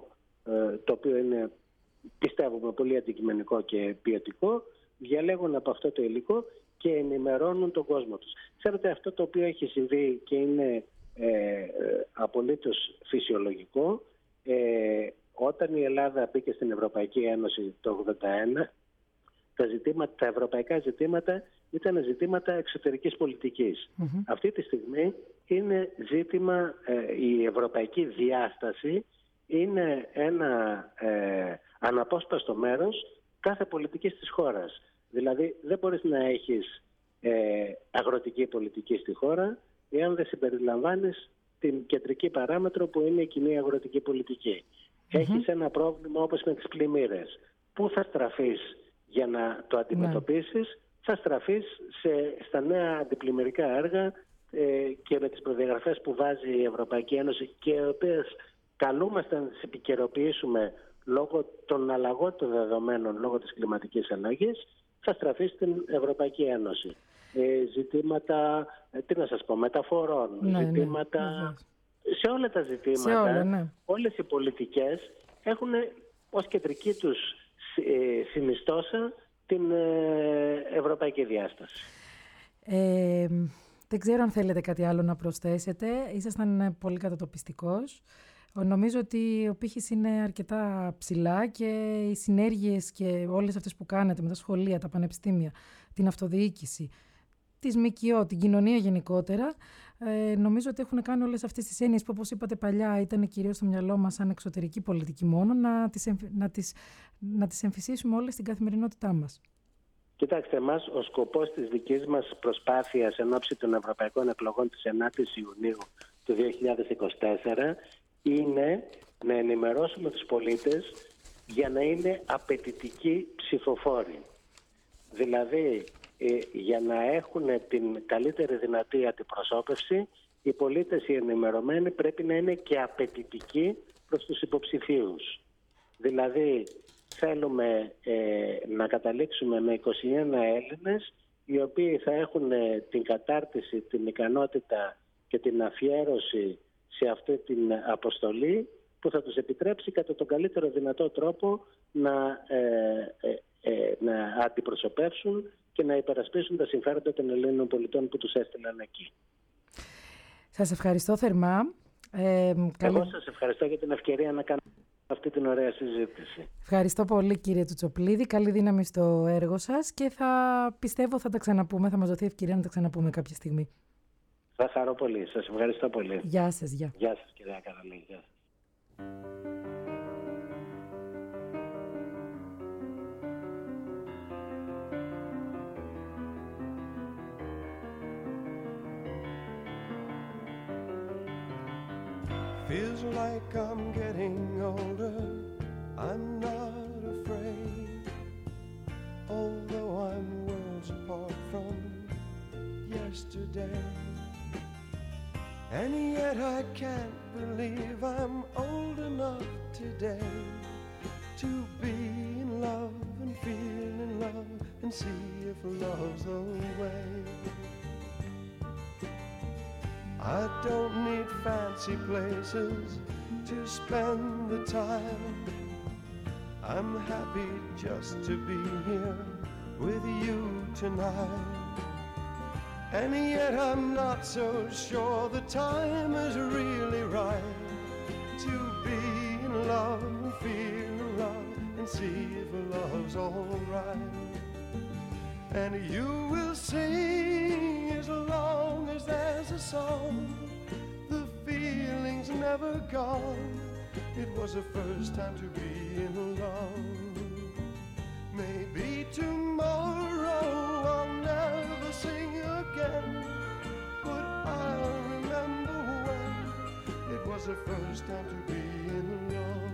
το οποίο είναι, πιστεύουμε, πολύ αντικειμενικό και ποιοτικό, διαλέγουν από αυτό το υλικό και ενημερώνουν τον κόσμο τους. Ξέρετε, αυτό το οποίο έχει συμβεί και είναι απολύτως φυσιολογικό, όταν η Ελλάδα μπήκε στην Ευρωπαϊκή Ένωση το 1981, τα ευρωπαϊκά ζητήματα ήταν ζητήματα εξωτερικής πολιτικής. Αυτή τη στιγμή είναι ζήτημα, η ευρωπαϊκή διάσταση είναι ένα αναπόσπαστο μέρος κάθε πολιτικής της χώρας. Δηλαδή δεν μπορείς να έχεις αγροτική πολιτική στη χώρα εάν δεν συμπεριλαμβάνεις την κεντρική παράμετρο που είναι η κοινή αγροτική πολιτική. Έχεις ένα πρόβλημα όπως με τις πλημμύρες. Πού θα στραφείς για να το αντιμετωπίσεις? Θα στραφείς στα νέα αντιπλημμυρικά έργα και με τις προδιαγραφές που βάζει η Ευρωπαϊκή Ένωση και οι οποίες καλούμαστε να τις επικαιροποιήσουμε λόγω των αλλαγών των δεδομένων, λόγω της κλιματικής αλλαγής, θα στραφεί στην Ευρωπαϊκή Ένωση. Ζητήματα, τι να σας πω, μεταφορών, ζητήματα, σε όλα τα ζητήματα, όλες οι πολιτικές έχουν ως κεντρική τους συνιστόσα την ευρωπαϊκή διάσταση. Δεν ξέρω αν θέλετε κάτι άλλο να προσθέσετε. Ήσασταν πολύ κατατοπιστικός. Νομίζω ότι ο πύχης είναι αρκετά ψηλά και οι συνέργειες και όλες αυτές που κάνετε με τα σχολεία, τα πανεπιστήμια, την αυτοδιοίκηση, της ΜΚΟ, την κοινωνία γενικότερα, νομίζω ότι έχουν κάνει όλες αυτές τις έννοιες που, όπως είπατε παλιά, ήταν κυρίως στο μυαλό μας σαν εξωτερική πολιτική μόνο, να τις εμφυσίσουμε όλες στην καθημερινότητά μας. Κοιτάξτε, ο σκοπός της δικής μας προσπάθειας εν ώψη των ευρωπαϊκών εκλογών της 9ης Ιουνίου του 2024 είναι να ενημερώσουμε τους πολίτες για να είναι απαιτητικοί ψηφοφόροι. Δηλαδή, για να έχουν την καλύτερη δυνατή αντιπροσώπευση, οι πολίτες οι ενημερωμένοι πρέπει να είναι και απαιτητικοί προς τους υποψηφίους. Δηλαδή, θέλουμε να καταλήξουμε με 21 Έλληνες, οι οποίοι θα έχουν την κατάρτιση, την ικανότητα και την αφιέρωση σε αυτή την αποστολή που θα τους επιτρέψει κατά τον καλύτερο δυνατό τρόπο να αντιπροσωπεύσουν και να υπερασπίσουν τα συμφέροντα των Ελλήνων πολιτών που τους έστειλαν εκεί. Σας ευχαριστώ θερμά. Εγώ σας ευχαριστώ για την ευκαιρία να κάνω αυτή την ωραία συζήτηση. Ευχαριστώ πολύ, κύριε Τσουτσοπλίδη. Καλή δύναμη στο έργο σας και πιστεύω θα τα ξαναπούμε, θα μας δοθεί ευκαιρία να τα ξαναπούμε κάποια στιγμή. Θα χαρώ πολύ. Σας ευχαριστώ πολύ. Γεια σας. Γεια σας, κυρία Καραλή. Γεια σας. Feels like I'm getting older, I'm not afraid, although I'm worlds apart from yesterday. And yet I can't believe I'm old enough today to be in love and feel in love and see if love's the way. I don't need fancy places to spend the time. I'm happy just to be here with you tonight. And yet I'm not so sure the time is really right to be in love and feel in love and see if love's all right. And you will sing as long as there's a song. The feeling's never gone. It was the first time to be in love. Maybe tomorrow I'll never sing again, but I'll remember when it was the first time to be in love.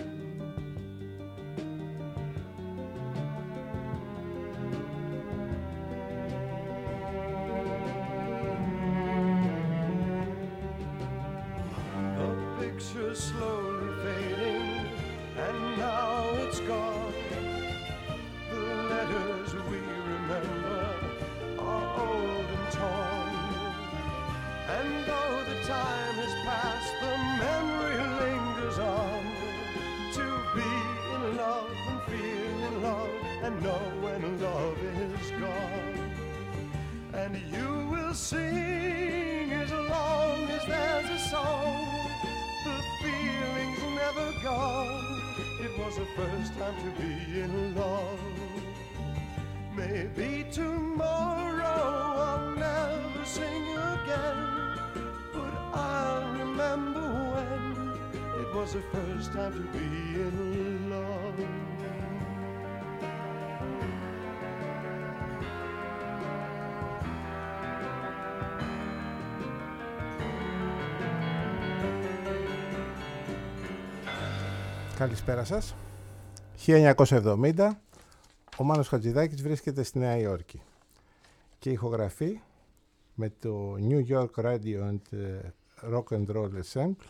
Slowly fading, and now it's gone. The letters we remember are old and torn, and though the time has passed, the memory lingers on to know when love is gone. And you will sing as long as there's a song. The feeling's never gone. It was the first time to be in love. Maybe tomorrow I'll never sing again, but I remember when it was the first time to be in love. Καλησπέρα σας. 1970, ο Μάνος Χατζηδάκης βρίσκεται στη Νέα Υόρκη και ηχογραφεί με το New York Radio and Rock and Roll Ensemble.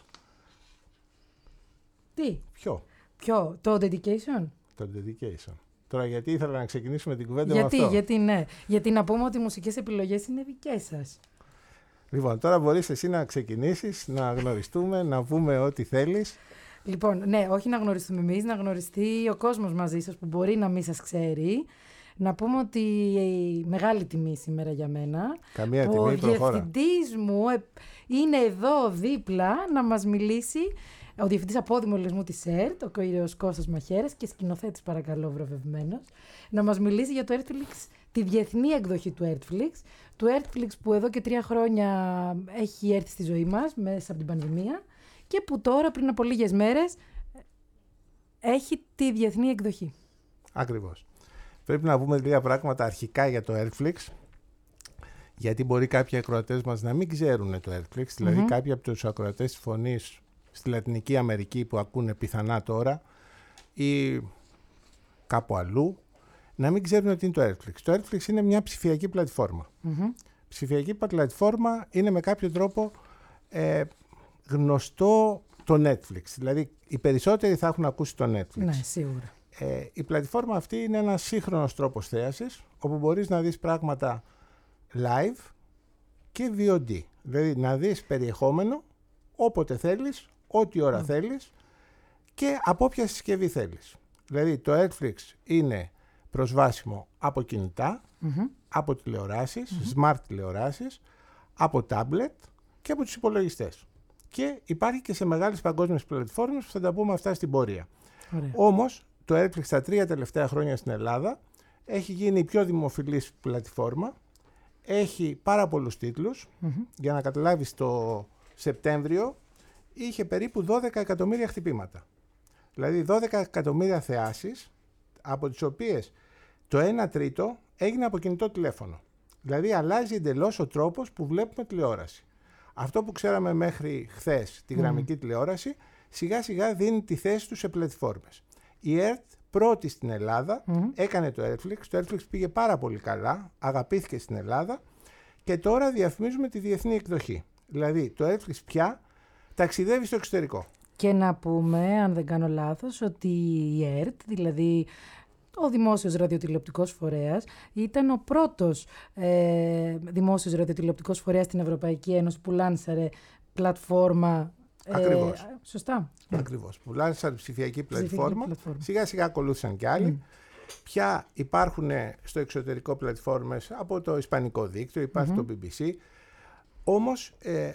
Τι? Ποιο? Το Dedication? Το Dedication. Τώρα γιατί ήθελα να ξεκινήσουμε την κουβέντα με αυτό. Γιατί να πούμε ότι οι μουσικές επιλογές είναι δικές σας. Λοιπόν, τώρα μπορείς εσύ να ξεκινήσεις, να γνωριστούμε, να πούμε ό,τι θέλεις. Λοιπόν, ναι, όχι να γνωριστούμε εμείς, να γνωριστεί ο κόσμος μαζί σας που μπορεί να μην σας ξέρει. Να πούμε ότι μεγάλη τιμή σήμερα για μένα. Καμία τιμή, προχώρα. Ο διευθυντής μου είναι εδώ δίπλα να μας μιλήσει, ο διευθυντής απόδημου της ΕΡΤ, ο κύριος Κώστας Μαχαίρας και σκηνοθέτης παρακαλώ βραβευμένος, να μας μιλήσει για το Ertflix, τη διεθνή εκδοχή του Ertflix. Του Ertflix που εδώ και 3 χρόνια έχει έρθει στη ζωή μας μέσα από την πανδημία. Και που τώρα πριν από λίγες μέρες έχει τη διεθνή εκδοχή. Ακριβώς. Πρέπει να πούμε λίγα πράγματα αρχικά για το Ertflix, γιατί μπορεί κάποιοι ακροατές μας να μην ξέρουν το Ertflix, δηλαδή κάποιοι από τους ακροατές της Φωνής στη Λατινική Αμερική που ακούνε πιθανά τώρα ή κάπου αλλού, να μην ξέρουν τι είναι το Ertflix. Το Ertflix είναι μια ψηφιακή πλατφόρμα. Ψηφιακή πλατφόρμα είναι με κάποιο τρόπο γνωστό το Netflix. Δηλαδή, οι περισσότεροι θα έχουν ακούσει το Netflix. Ναι, σίγουρα. Η πλατφόρμα αυτή είναι ένας σύγχρονος τρόπος θέασης, όπου μπορείς να δεις πράγματα live και VOD. Δηλαδή, να δεις περιεχόμενο όποτε θέλεις, ό,τι ώρα θέλεις και από όποια συσκευή θέλεις. Δηλαδή, το Netflix είναι προσβάσιμο από κινητά, από τηλεοράσεις, smart τηλεοράσεις, από tablet και από τους υπολογιστές. Και υπάρχει και σε μεγάλες παγκόσμιες πλατφόρμες που θα τα πούμε αυτά στην πορεία. Ωραία. Όμως, το Netflix τα 3 τελευταία χρόνια στην Ελλάδα έχει γίνει η πιο δημοφιλής πλατφόρμα. Έχει πάρα πολλούς τίτλους. Για να καταλάβεις, το Σεπτέμβριο είχε περίπου 12 εκατομμύρια χτυπήματα. Δηλαδή 12 εκατομμύρια θεάσεις, από τις οποίες το 1 τρίτο έγινε από κινητό τηλέφωνο. Δηλαδή αλλάζει εντελώς ο τρόπος που βλέπουμε τηλεόραση. Αυτό που ξέραμε μέχρι χθες, τη γραμμική τηλεόραση, σιγά σιγά δίνει τη θέση του σε πλατφόρμες. Η ΕΡΤ πρώτη στην Ελλάδα έκανε το Ertflix. Το Ertflix πήγε πάρα πολύ καλά, αγαπήθηκε στην Ελλάδα και τώρα διαφημίζουμε τη διεθνή εκδοχή. Δηλαδή το Ertflix πια ταξιδεύει στο εξωτερικό. Και να πούμε, αν δεν κάνω λάθος, ότι η ΕΡΤ, δηλαδή ο δημόσιος ραδιοτηλεοπτικός φορέας, ήταν ο πρώτος δημόσιος ραδιοτηλεοπτικός φορέας στην Ευρωπαϊκή Ένωση που λάνσαρε πλατφόρμα. Ακριβώς. Σωστά. Ακριβώς. Που λάνσαρε ψηφιακή πλατφόρμα. Σιγά σιγά ακολούθησαν κι άλλοι. Πια υπάρχουν στο εξωτερικό πλατφόρμες από το Ισπανικό δίκτυο, υπάρχει το BBC. Όμως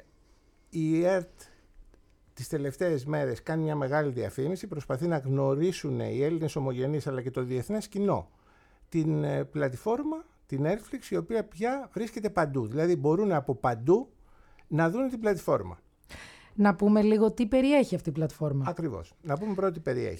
η ΕΡΤ τις τελευταίες μέρες κάνει μια μεγάλη διαφήμιση, προσπαθεί να γνωρίσουν οι Έλληνες ομογενείς αλλά και το διεθνές κοινό την πλατφόρμα, την Ertflix, η οποία πια βρίσκεται παντού. Δηλαδή μπορούν από παντού να δουν την πλατφόρμα. Να πούμε λίγο τι περιέχει αυτή η πλατφόρμα. Ακριβώς. Να πούμε πρώτα τι περιέχει.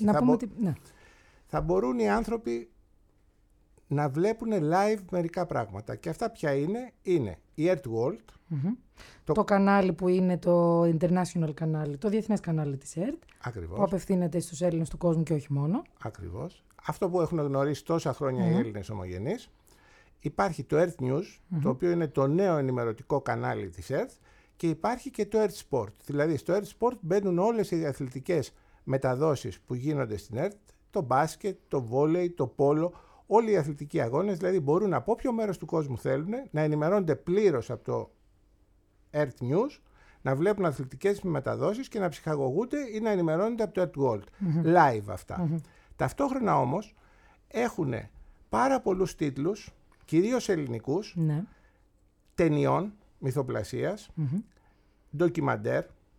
Θα μπορούν οι άνθρωποι να βλέπουν live μερικά πράγματα. Και αυτά ποια είναι η Earth World. Το κανάλι που είναι το international κανάλι, το διεθνές κανάλι της ΕΡΤ. Ακριβώς. Που απευθύνεται στους Έλληνες του κόσμου και όχι μόνο. Ακριβώς. Αυτό που έχουν γνωρίσει τόσα χρόνια οι Έλληνες ομογενείς. Υπάρχει το Earth News, το οποίο είναι το νέο ενημερωτικό κανάλι της ΕΡΤ. Και υπάρχει και το Earth Sport. Δηλαδή στο Earth Sport μπαίνουν όλες οι αθλητικές μεταδόσεις που γίνονται στην ΕΡΤ. Το μπάσκετ, το βόλεϊ, το πόλο. Όλοι οι αθλητικοί αγώνες, δηλαδή μπορούν από όποιο μέρος του κόσμου θέλουν να ενημερώνονται πλήρως από το Earth News, να βλέπουν αθλητικές μεταδόσεις και να ψυχαγωγούνται ή να ενημερώνονται από το Earth World. Live αυτά. Ταυτόχρονα όμως έχουν πάρα πολλούς τίτλους, κυρίως ελληνικούς, ναι. ταινιών, μυθοπλασίας, ντοκιμαντέρ,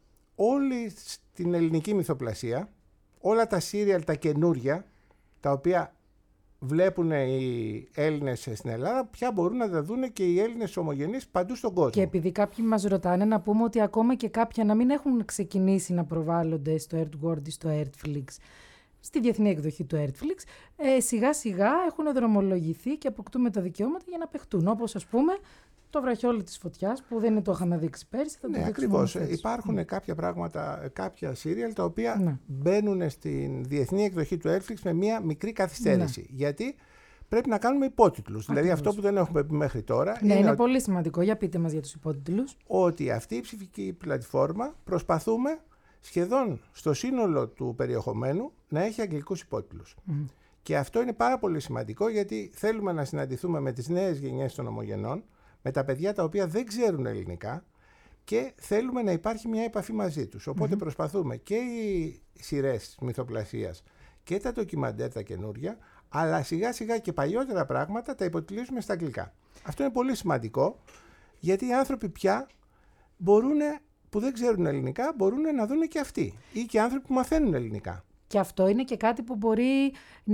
όλη την ελληνική μυθοπλασία, όλα τα σύριαλ, τα καινούρια, τα οποία βλέπουν οι Έλληνες στην Ελλάδα, πια μπορούν να τα δουν και οι Έλληνες ομογενείς παντού στον κόσμο. Και επειδή κάποιοι μας ρωτάνε, να πούμε ότι ακόμα και κάποια να μην έχουν ξεκινήσει να προβάλλονται στο Earthworld ή στο Earthflix, στη διεθνή εκδοχή του Earthflix, σιγά σιγά έχουν δρομολογηθεί και αποκτούμε τα δικαιώματα για να παιχτούν. Όπως ας πούμε το βραχιόλι της φωτιάς που δεν το είχαμε δείξει πέρσι. Θα το ακριβώς. Υπάρχουν κάποια πράγματα, κάποια σύριαλ τα οποία μπαίνουν στην διεθνή εκδοχή του Earthflix με μια μικρή καθυστέρηση. Γιατί πρέπει να κάνουμε υπότιτλους. Δηλαδή αυτό που δεν έχουμε πει μέχρι τώρα. Είναι πολύ σημαντικό. Για πείτε μας για τους υπότιτλους. Ότι αυτή η ψηφική πλατφόρμα προσπαθούμε σχεδόν στο σύνολο του περιεχομένου να έχει αγγλικούς υπότιτλους. Και αυτό είναι πάρα πολύ σημαντικό, γιατί θέλουμε να συναντηθούμε με τις νέες γενιές των ομογενών, με τα παιδιά τα οποία δεν ξέρουν ελληνικά και θέλουμε να υπάρχει μια επαφή μαζί τους. Οπότε προσπαθούμε και οι σειρές μυθοπλασίας και τα ντοκιμαντέρ τα καινούρια, αλλά σιγά σιγά και παλιότερα πράγματα τα υποτιτλίζουμε στα αγγλικά. Αυτό είναι πολύ σημαντικό, γιατί οι άνθρωποι πια μπορούν, που δεν ξέρουν ελληνικά, μπορούν να δουν και αυτοί, ή και άνθρωποι που μαθαίνουν ελληνικά. Και αυτό είναι και κάτι που μπορεί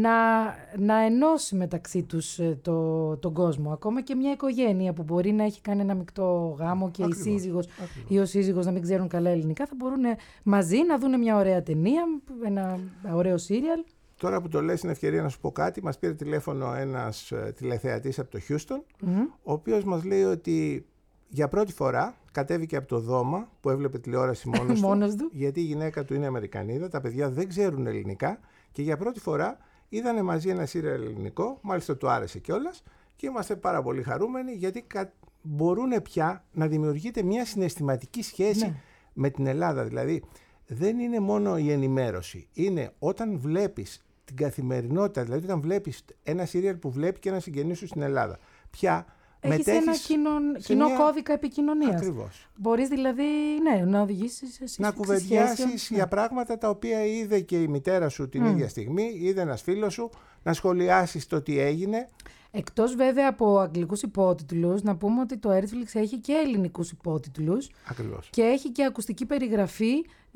να ενώσει μεταξύ τους τον κόσμο. Ακόμα και μια οικογένεια που μπορεί να έχει κάνει ένα μεικτό γάμο και η σύζυγος ή ο σύζυγος να μην ξέρουν καλά ελληνικά, θα μπορούν μαζί να δουν μια ωραία ταινία, ένα ωραίο σύριαλ. Τώρα που το λες, είναι ευκαιρία να σου πω κάτι. Μας πήρε τηλέφωνο ένας τηλεθεατής από το Χιούστον, ο οποίος μας λέει ότι για πρώτη φορά κατέβηκε από το δώμα που έβλεπε τηλεόραση μόνος του, γιατί η γυναίκα του είναι Αμερικανίδα, τα παιδιά δεν ξέρουν ελληνικά και για πρώτη φορά είδανε μαζί ένα σύριαλ ελληνικό, μάλιστα του άρεσε κιόλας και είμαστε πάρα πολύ χαρούμενοι, γιατί μπορούν πια να δημιουργείται μια συναισθηματική σχέση με την Ελλάδα. Δηλαδή δεν είναι μόνο η ενημέρωση, είναι όταν βλέπεις την καθημερινότητα, δηλαδή όταν βλέπεις ένα σύριαλ που βλέπει και ένα συγγενή σου στην Ελλάδα. Πια έχεις ένα κοινό κώδικα επικοινωνίας. Ακριβώς. Μπορείς δηλαδή να οδηγήσεις να κουβεντιάσεις για πράγματα τα οποία είδε και η μητέρα σου την ίδια στιγμή, είδε ένας φίλος σου, να σχολιάσεις το τι έγινε. Εκτός βέβαια από αγγλικούς υπότιτλους, να πούμε ότι το Earthflix έχει και ελληνικούς υπότιτλους. Ακριβώς. Και έχει και ακουστική περιγραφή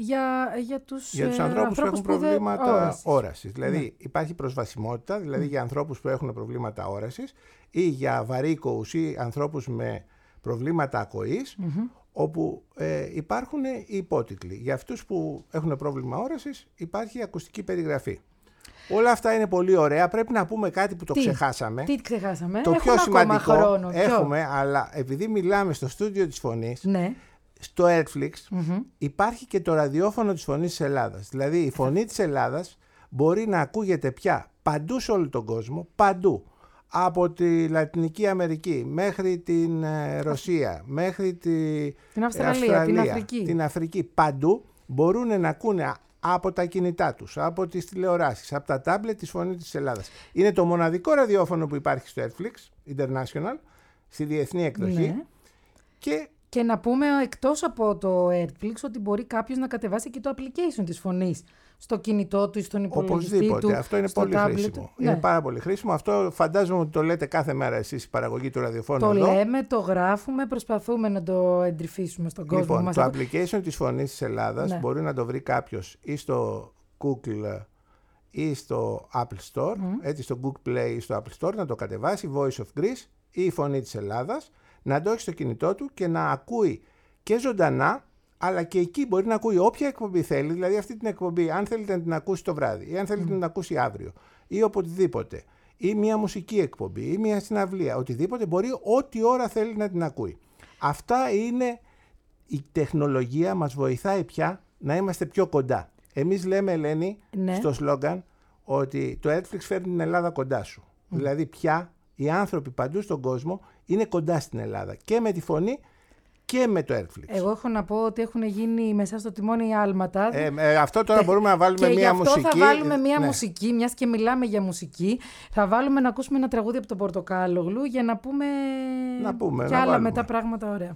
για τους ανθρώπους που έχουν προβλήματα όρασης. Δηλαδή υπάρχει προσβασιμότητα, δηλαδή για ανθρώπους που έχουν προβλήματα όρασης ή για βαρύκοους ή ανθρώπους με προβλήματα ακοής, όπου υπάρχουν οι υπότιτλοι. Για αυτούς που έχουν πρόβλημα όρασης υπάρχει ακουστική περιγραφή. Όλα αυτά είναι πολύ ωραία. Πρέπει να πούμε κάτι που το ξεχάσαμε. Τι ξεχάσαμε? Το πιο σημαντικό έχουμε, αλλά επειδή μιλάμε στο στούντιο της Φωνής, στο Earthflix υπάρχει και το ραδιόφωνο της Φωνής της Ελλάδας. Δηλαδή η Φωνή της Ελλάδας μπορεί να ακούγεται πια παντού σε όλο τον κόσμο, παντού. Από τη Λατινική Αμερική μέχρι την Ρωσία, μέχρι την Αυστραλία, την Αφρική, παντού μπορούν να ακούνε από τα κινητά τους, από τις τηλεοράσεις, από τα τάμπλετ της Φωνής της Ελλάδας. Είναι το μοναδικό ραδιόφωνο που υπάρχει στο Earthflix International, στη διεθνή εκδοχή. Και να πούμε εκτός από το Earthflix ότι μπορεί κάποιος να κατεβάσει και το application της Φωνής στο κινητό του ή στον υπολογιστή του. Οπωσδήποτε. Αυτό είναι πολύ χρήσιμο. Είναι πάρα πολύ χρήσιμο. Αυτό φαντάζομαι ότι το λέτε κάθε μέρα εσείς η παραγωγή του ραδιοφώνου. Το λέμε, το γράφουμε, προσπαθούμε να το εντρυφήσουμε στον κόσμο μας. Το application της Φωνής της Ελλάδας μπορεί να το βρει κάποιος ή στο Google ή στο Apple Store, έτσι στο Google Play ή στο Apple Store, να το κατεβάσει, Voice of Greece ή η Φωνή της Ελλάδας, να το έχει στο κινητό του και να ακούει και ζωντανά, αλλά και εκεί μπορεί να ακούει όποια εκπομπή θέλει. Δηλαδή αυτή την εκπομπή, αν θέλετε να την ακούσει το βράδυ ή αν θέλετε να την ακούσει αύριο ή οποτεδήποτε, ή μια μουσική εκπομπή ή μια συναυλία, οτιδήποτε, μπορεί ό,τι ώρα θέλει να την ακούει. Αυτά είναι, η τεχνολογία μας βοηθάει πια να είμαστε πιο κοντά. Εμείς λέμε, Ελένη, στο σλόγγαν ότι το Earthflix φέρνει την Ελλάδα κοντά σου. Δηλαδή πια οι άνθρωποι παντού στον κόσμο είναι κοντά στην Ελλάδα και με τη Φωνή και με το Earthflix. Εγώ έχω να πω ότι έχουν γίνει μέσα στο τιμόνι άλματα. Αυτό τώρα μπορούμε να βάλουμε μία μουσική. Και γι' αυτό θα βάλουμε μία μουσική, μιας και μιλάμε για μουσική. Θα βάλουμε να ακούσουμε ένα τραγούδι από τον Πορτοκάλογλου για να πούμε και άλλα μετά πράγματα ωραία.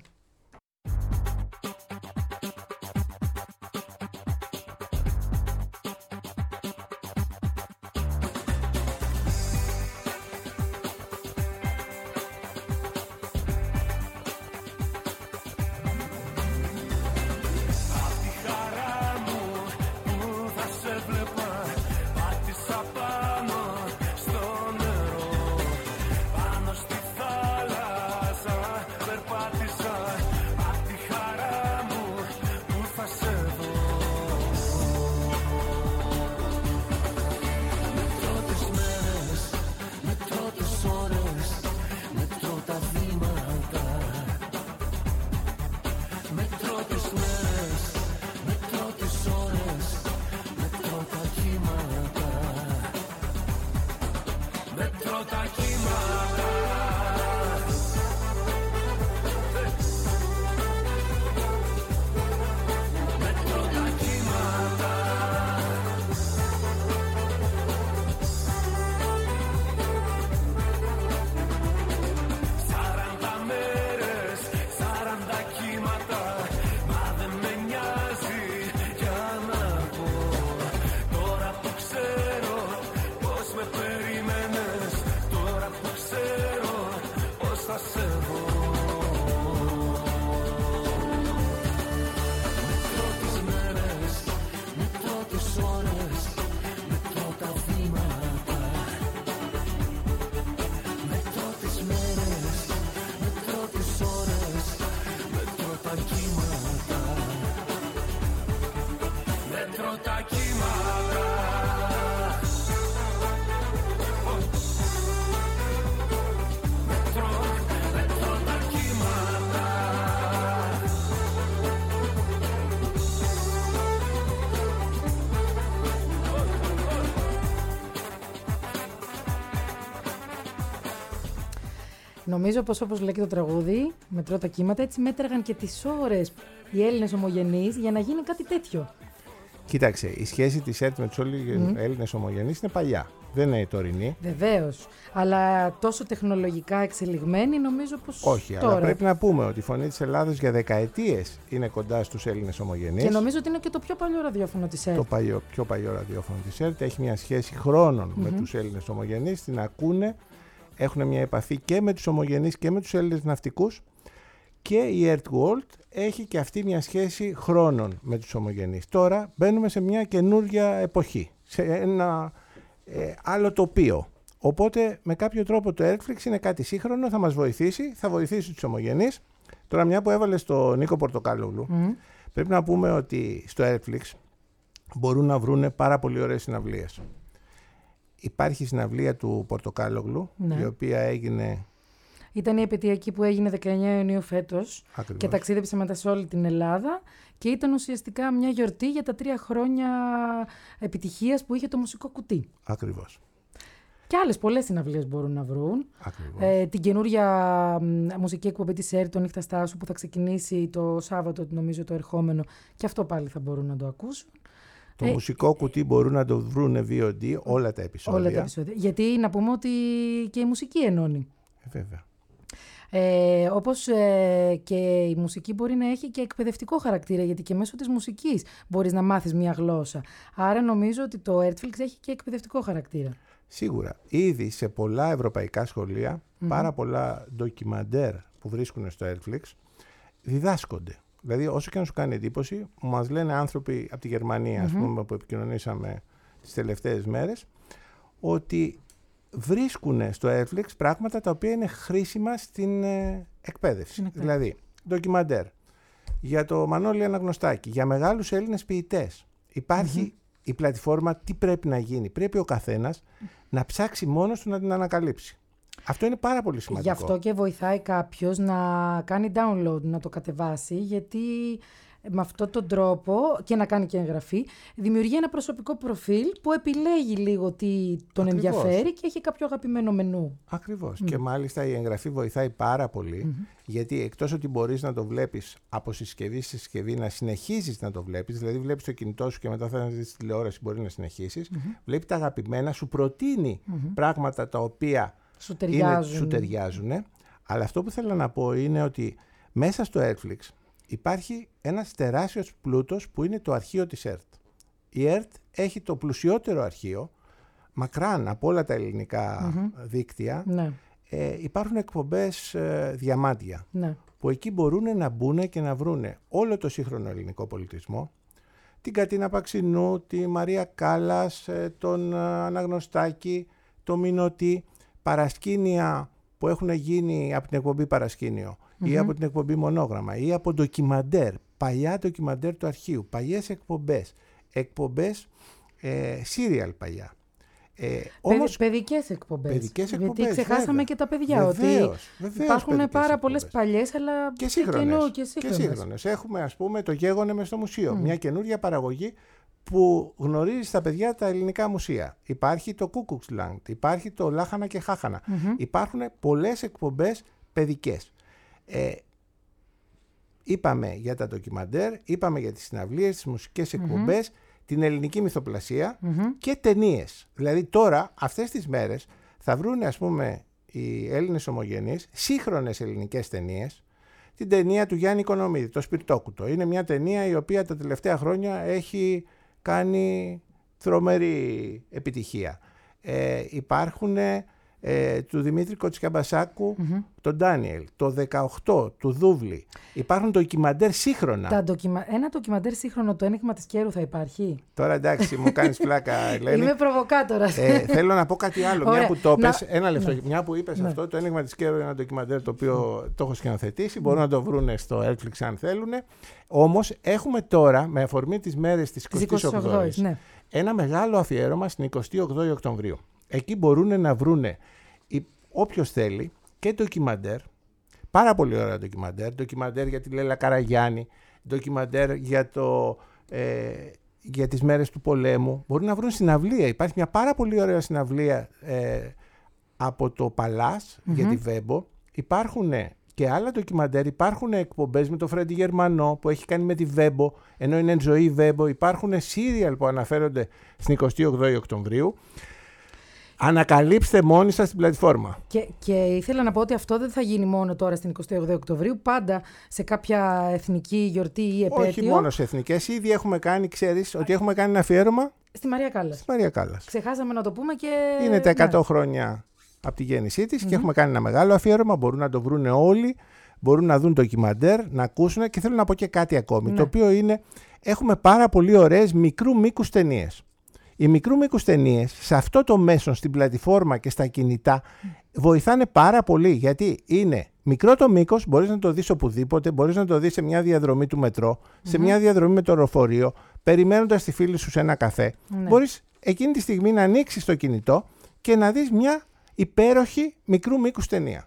Νομίζω πως όπως λέει και το τραγούδι, μετρώ τα κύματα, έτσι μέτραγαν και τις ώρες οι Έλληνες ομογενείς για να γίνει κάτι τέτοιο. Κοίταξε, η σχέση της ΕΡΤ με τους Έλληνες ομογενείς είναι παλιά. Δεν είναι η τωρινή. Βεβαίως. Αλλά τόσο τεχνολογικά εξελιγμένη νομίζω πως. Όχι, τώρα. αλλά πρέπει να πούμε ότι η Φωνή της Ελλάδος για δεκαετίες είναι κοντά στους Έλληνες ομογενείς. Και νομίζω ότι είναι και το πιο παλιό ραδιόφωνο της ΕΡΤ. Το πιο παλιό ραδιόφωνο της ΕΡΤ έχει μια σχέση χρόνων με τους Έλληνες ομογενείς. Την ακούνε, έχουν μια επαφή και με τους ομογενείς και με τους Έλληνες ναυτικούς. Και η ΕΡΤ World έχει και αυτή μια σχέση χρόνων με τους ομογενείς. Τώρα μπαίνουμε σε μια καινούργια εποχή, σε ένα άλλο τοπίο. Οπότε με κάποιο τρόπο το Netflix είναι κάτι σύγχρονο, θα μας βοηθήσει, θα βοηθήσει τους ομογενείς. Τώρα μια που έβαλε στο Νίκο Πορτοκάλογλου, πρέπει να πούμε ότι στο Netflix μπορούν να βρουν πάρα πολύ ωραίες συναυλίες. Υπάρχει συναυλία του Πορτοκάλογλου, η οποία έγινε... Ήταν η επαιτειακή που έγινε 19 Ιουνίου φέτος. Ακριβώς. Και ταξίδεψε μετά σε όλη την Ελλάδα και ήταν ουσιαστικά μια γιορτή για τα 3 χρόνια επιτυχίας που είχε το Μουσικό Κουτί. Ακριβώς. Και άλλες πολλές συναυλίες μπορούν να βρουν. Την καινούρια μουσική εκπομπή της ΕΡΤ, το Νύχτα Στάσου, που θα ξεκινήσει το Σάββατο, νομίζω το ερχόμενο, και αυτό πάλι θα μπορούν να το ακούσουν. Το Μουσικό Κουτί μπορούν να το βρουν VOD, όλα τα επεισόδια. Όλα τα επεισόδια. Γιατί να πούμε ότι και η μουσική ενώνει. Βέβαια. Όπως και η μουσική μπορεί να έχει και εκπαιδευτικό χαρακτήρα, γιατί και μέσω της μουσικής μπορείς να μάθεις μια γλώσσα. Άρα νομίζω ότι το Netflix έχει και εκπαιδευτικό χαρακτήρα. Σίγουρα. Ήδη σε πολλά ευρωπαϊκά σχολεία, πάρα πολλά ντοκιμαντέρ που βρίσκουν στο Netflix διδάσκονται. Δηλαδή, όσο και να σου κάνει εντύπωση, μας λένε άνθρωποι από τη Γερμανία, ας πούμε, που επικοινωνήσαμε τις τελευταίες μέρες, ότι βρίσκουν στο Netflix πράγματα τα οποία είναι χρήσιμα στην εκπαίδευση. Δηλαδή, ντοκιμαντέρ για το Μανώλη Αναγνωστάκη, για μεγάλους Έλληνες ποιητές. Υπάρχει η πλατφόρμα τι πρέπει να γίνει. Πρέπει ο καθένας να ψάξει μόνος του να την ανακαλύψει. Αυτό είναι πάρα πολύ σημαντικό. Γι' αυτό και βοηθάει κάποιος να κάνει download, να το κατεβάσει, γιατί με αυτόν τον τρόπο, και να κάνει και εγγραφή, δημιουργεί ένα προσωπικό προφίλ που επιλέγει λίγο τι τον ενδιαφέρει και έχει κάποιο αγαπημένο μενού. Ακριβώς. Και μάλιστα η εγγραφή βοηθάει πάρα πολύ, γιατί εκτός ότι μπορείς να το βλέπεις από συσκευή σε συσκευή, να συνεχίζεις να το βλέπεις, δηλαδή βλέπεις το κινητό σου και μετά θα να δεις τηλεόραση, μπορεί να συνεχίσεις, βλέπει τα αγαπημένα, σου προτείνει πράγματα τα οποία σου ταιριάζουν. Αλλά αυτό που θέλω να πω είναι ότι μέσα στο Netflix υπάρχει ένας τεράστιος πλούτος που είναι το αρχείο της ΕΡΤ. Η ΕΡΤ έχει το πλουσιότερο αρχείο, μακράν από όλα τα ελληνικά δίκτυα. Υπάρχουν εκπομπές διαμάντια, που εκεί μπορούν να μπουν και να βρούνε όλο το σύγχρονο ελληνικό πολιτισμό, την Κατίνα Παξινού, τη Μαρία Κάλλας, τον Αναγνωστάκη, το Μινωτή, παρασκήνια που έχουν γίνει από την εκπομπή Παρασκήνιο ή από την εκπομπή Μονόγραμμα ή από ντοκιμαντέρ, παλιά ντοκιμαντέρ του αρχείου, παλιές εκπομπές, serial παλιά. Όμως, παιδικές εκπομπές. Γιατί ξεχάσαμε βέβαια, και τα παιδιά. Βεβαίως, ότι υπάρχουν πάρα πολλές παλιές, αλλά και σύγχρονες. Έχουμε, ας πούμε, το Γέγονε μες στο μουσείο. Μια καινούργια παραγωγή που γνωρίζει στα παιδιά τα ελληνικά μουσεία. Υπάρχει το Cuckoo's Land, υπάρχει το Λάχανα και Χάχανα. Υπάρχουν πολλές εκπομπές παιδικές. Είπαμε για τα ντοκιμαντέρ, είπαμε για τις συναυλίες, τις μουσικές εκπομπές, την ελληνική μυθοπλασία και ταινίες. Δηλαδή τώρα, αυτές τις μέρες, θα βρούνε, ας πούμε, οι Έλληνες ομογενείς σύγχρονες ελληνικές ταινίες. Την ταινία του Γιάννη Οικονομίδη, το Σπιρτόκουτο. Είναι μια ταινία η οποία τα τελευταία χρόνια έχει κάνει τρομερή επιτυχία. Υπάρχουν του Δημήτρη Κοτσικαμπασάκου, τον Ντάνιελ, το 18 του Δούβλη. Υπάρχουν ντοκιμαντέρ σύγχρονα. Ένα ντοκιμαντέρ σύγχρονο, το Ένιγμα της Κέρου, θα υπάρχει? Τώρα εντάξει, μου κάνεις πλάκα, Ελένη. Είμαι προβοκάτορας. Θέλω να πω κάτι άλλο. Μια που το πες, ένα λεπτό. Μια που είπες αυτό, το Ένιγμα της Κέρου είναι ένα ντοκιμαντέρ το οποίο το έχω σκηνοθετήσει. Μπορούν να το βρούνε στο Netflix αν θέλουν. Όμως έχουμε τώρα, με αφορμή τις μέρες της 28ης, ένα μεγάλο αφιέρωμα στην 28η Οκτωβρίου. Εκεί μπορούν να βρούνε όποιος θέλει και ντοκιμαντέρ, πάρα πολύ ωραία ντοκιμαντέρ για τη Λέλα Καραγιάννη, ντοκιμαντέρ για τις μέρες του πολέμου. Μπορούν να βρουν συναυλία. Υπάρχει μια πάρα πολύ ωραία συναυλία από το Παλάς για τη Βέμπο. Υπάρχουν και άλλα ντοκιμαντέρ, υπάρχουν εκπομπές με τον Φρέντι Γερμανό που έχει κάνει με τη Βέμπο, ενώ είναι ζωή Βέμπο. Υπάρχουν σύριαλ που αναφέρονται στην 28η Οκτωβρίου. Ανακαλύψτε μόνοι σας την πλατφόρμα. Και ήθελα να πω ότι αυτό δεν θα γίνει μόνο τώρα στην 28η Οκτωβρίου, πάντα σε κάποια εθνική γιορτή ή επέτειο. Όχι μόνο σε εθνικές, ήδη έχουμε κάνει, ξέρεις, ότι έχουμε κάνει ένα αφιέρωμα στη Μαρία Κάλλας. Ξεχάσαμε να το πούμε και... Είναι τα 100 χρόνια από τη γέννησή της και έχουμε κάνει ένα μεγάλο αφιέρωμα, μπορούν να το βρούνε όλοι, μπορούν να δουν ντοκιμαντέρ, να ακούσουν και θέλω να πω και κάτι ακόμη, το οποίο είναι, έχουμε πάρα πολύ ωραίες μικρού μήκους ταινίες. Οι μικρού μήκους ταινίες σε αυτό το μέσο, στην πλατφόρμα και στα κινητά, βοηθάνε πάρα πολύ, γιατί είναι μικρό το μήκος, μπορείς να το δεις οπουδήποτε, μπορείς να το δεις σε μια διαδρομή του μετρό, σε μια διαδρομή με το λεωφορείο, περιμένοντας τη φίλη σου σε ένα καφέ. Μπορείς εκείνη τη στιγμή να ανοίξεις το κινητό και να δεις μια υπέροχη μικρού μήκους ταινία.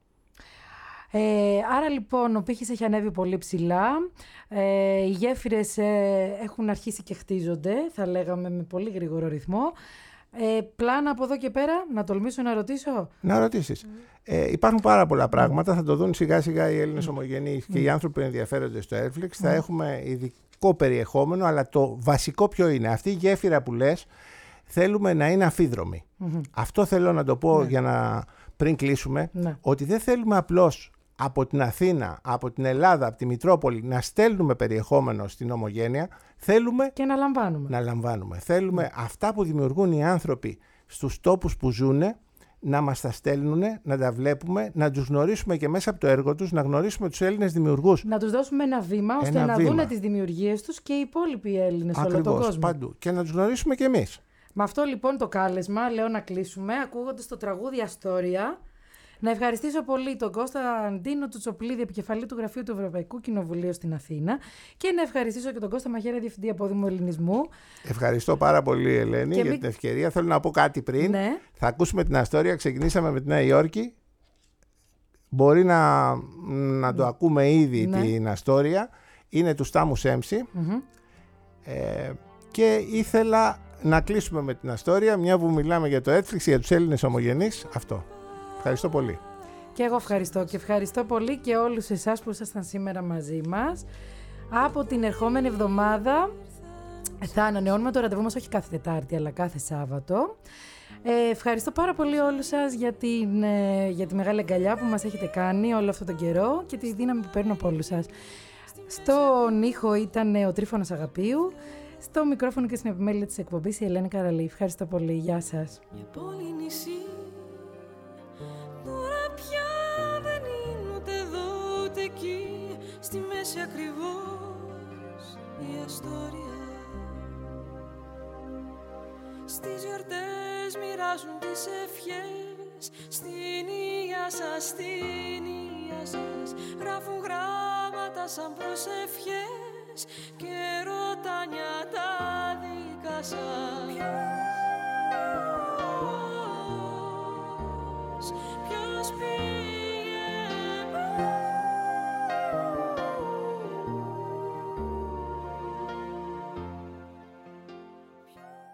Άρα λοιπόν ο πύχης έχει ανέβει πολύ ψηλά, οι γέφυρες έχουν αρχίσει και χτίζονται, θα λέγαμε με πολύ γρήγορο ρυθμό. Πλάνα από εδώ και πέρα, να τολμήσω να ρωτήσω. Να ρωτήσεις. Υπάρχουν πάρα πολλά πράγματα, θα το δουν σιγά σιγά οι Έλληνες ομογενείς και οι άνθρωποι που ενδιαφέρονται στο Netflix. Θα έχουμε ειδικό περιεχόμενο, αλλά το βασικό ποιο είναι? Αυτή η γέφυρα που λες θέλουμε να είναι αφίδρομη. Αυτό θέλω να το πω για να πριν κλείσουμε, ότι δεν θέλουμε απλώς από την Αθήνα, από την Ελλάδα, από τη Μητρόπολη να στέλνουμε περιεχόμενο στην ομογένεια, θέλουμε και να λαμβάνουμε. Θέλουμε αυτά που δημιουργούν οι άνθρωποι στους τόπους που ζουνε να μας τα στέλνουν, να τα βλέπουμε, να τους γνωρίσουμε και μέσα από το έργο τους, να γνωρίσουμε τους Έλληνες δημιουργούς. Να τους δώσουμε ένα βήμα ώστε να δούνε τις δημιουργίες τους και οι υπόλοιποι Έλληνες όλο τον κόσμο. Παντού. Και να τους γνωρίσουμε και εμείς. Με αυτό λοιπόν το κάλεσμα λέω να κλείσουμε ακούγοντας το τραγούδι Αστόρια. Να ευχαριστήσω πολύ τον Κωνσταντίνο Τσοτσοπλίδη, επικεφαλή του Γραφείου του Ευρωπαϊκού Κοινοβουλίου στην Αθήνα, και να ευχαριστήσω και τον Κώστα Μαχαίρα, Διευθυντή Απόδημου Ελληνισμού. Ευχαριστώ πάρα πολύ, Ελένη, για την ευκαιρία. Θέλω να πω κάτι πριν. Ναι. Θα ακούσουμε την Αστόρια. Ξεκινήσαμε με τη Νέα Υόρκη. Μπορεί να το ακούμε ήδη την Αστόρια. Είναι του Στάμου Σέμψη. Και ήθελα να κλείσουμε με την Αστόρια, μια που μιλάμε για το Netflix, για τους Έλληνες ομογενείς. Αυτό. Ευχαριστώ πολύ. Και εγώ ευχαριστώ και ευχαριστώ πολύ και όλους εσάς που ήσασταν σήμερα μαζί μας. Από την ερχόμενη εβδομάδα θα ανανεώνουμε το ραντεβού μας, όχι κάθε Τετάρτη αλλά κάθε Σάββατο. Ευχαριστώ πάρα πολύ όλους σας για τη μεγάλη αγκαλιά που μας έχετε κάνει όλο αυτόν τον καιρό και τη δύναμη που παίρνω από όλους σας. Στον ήχο ήταν ο Τρίφωνος Αγαπίου, στο μικρόφωνο και στην επιμέλεια της εκπομπής η Ελένη Καραλή. Ευχαριστώ πολύ. Γεια σας. Τώρα πια δεν είναι ούτε εδώ ούτε εκεί, στη μέση ακριβώς η Αστόρια. Στις γιορτές μοιράζουν τις ευχές, στην υγεία σας, στην υγεία σας. Γράφουν γράμματα σαν προσευχές και ρωτάνια τα δικά σας. Bye.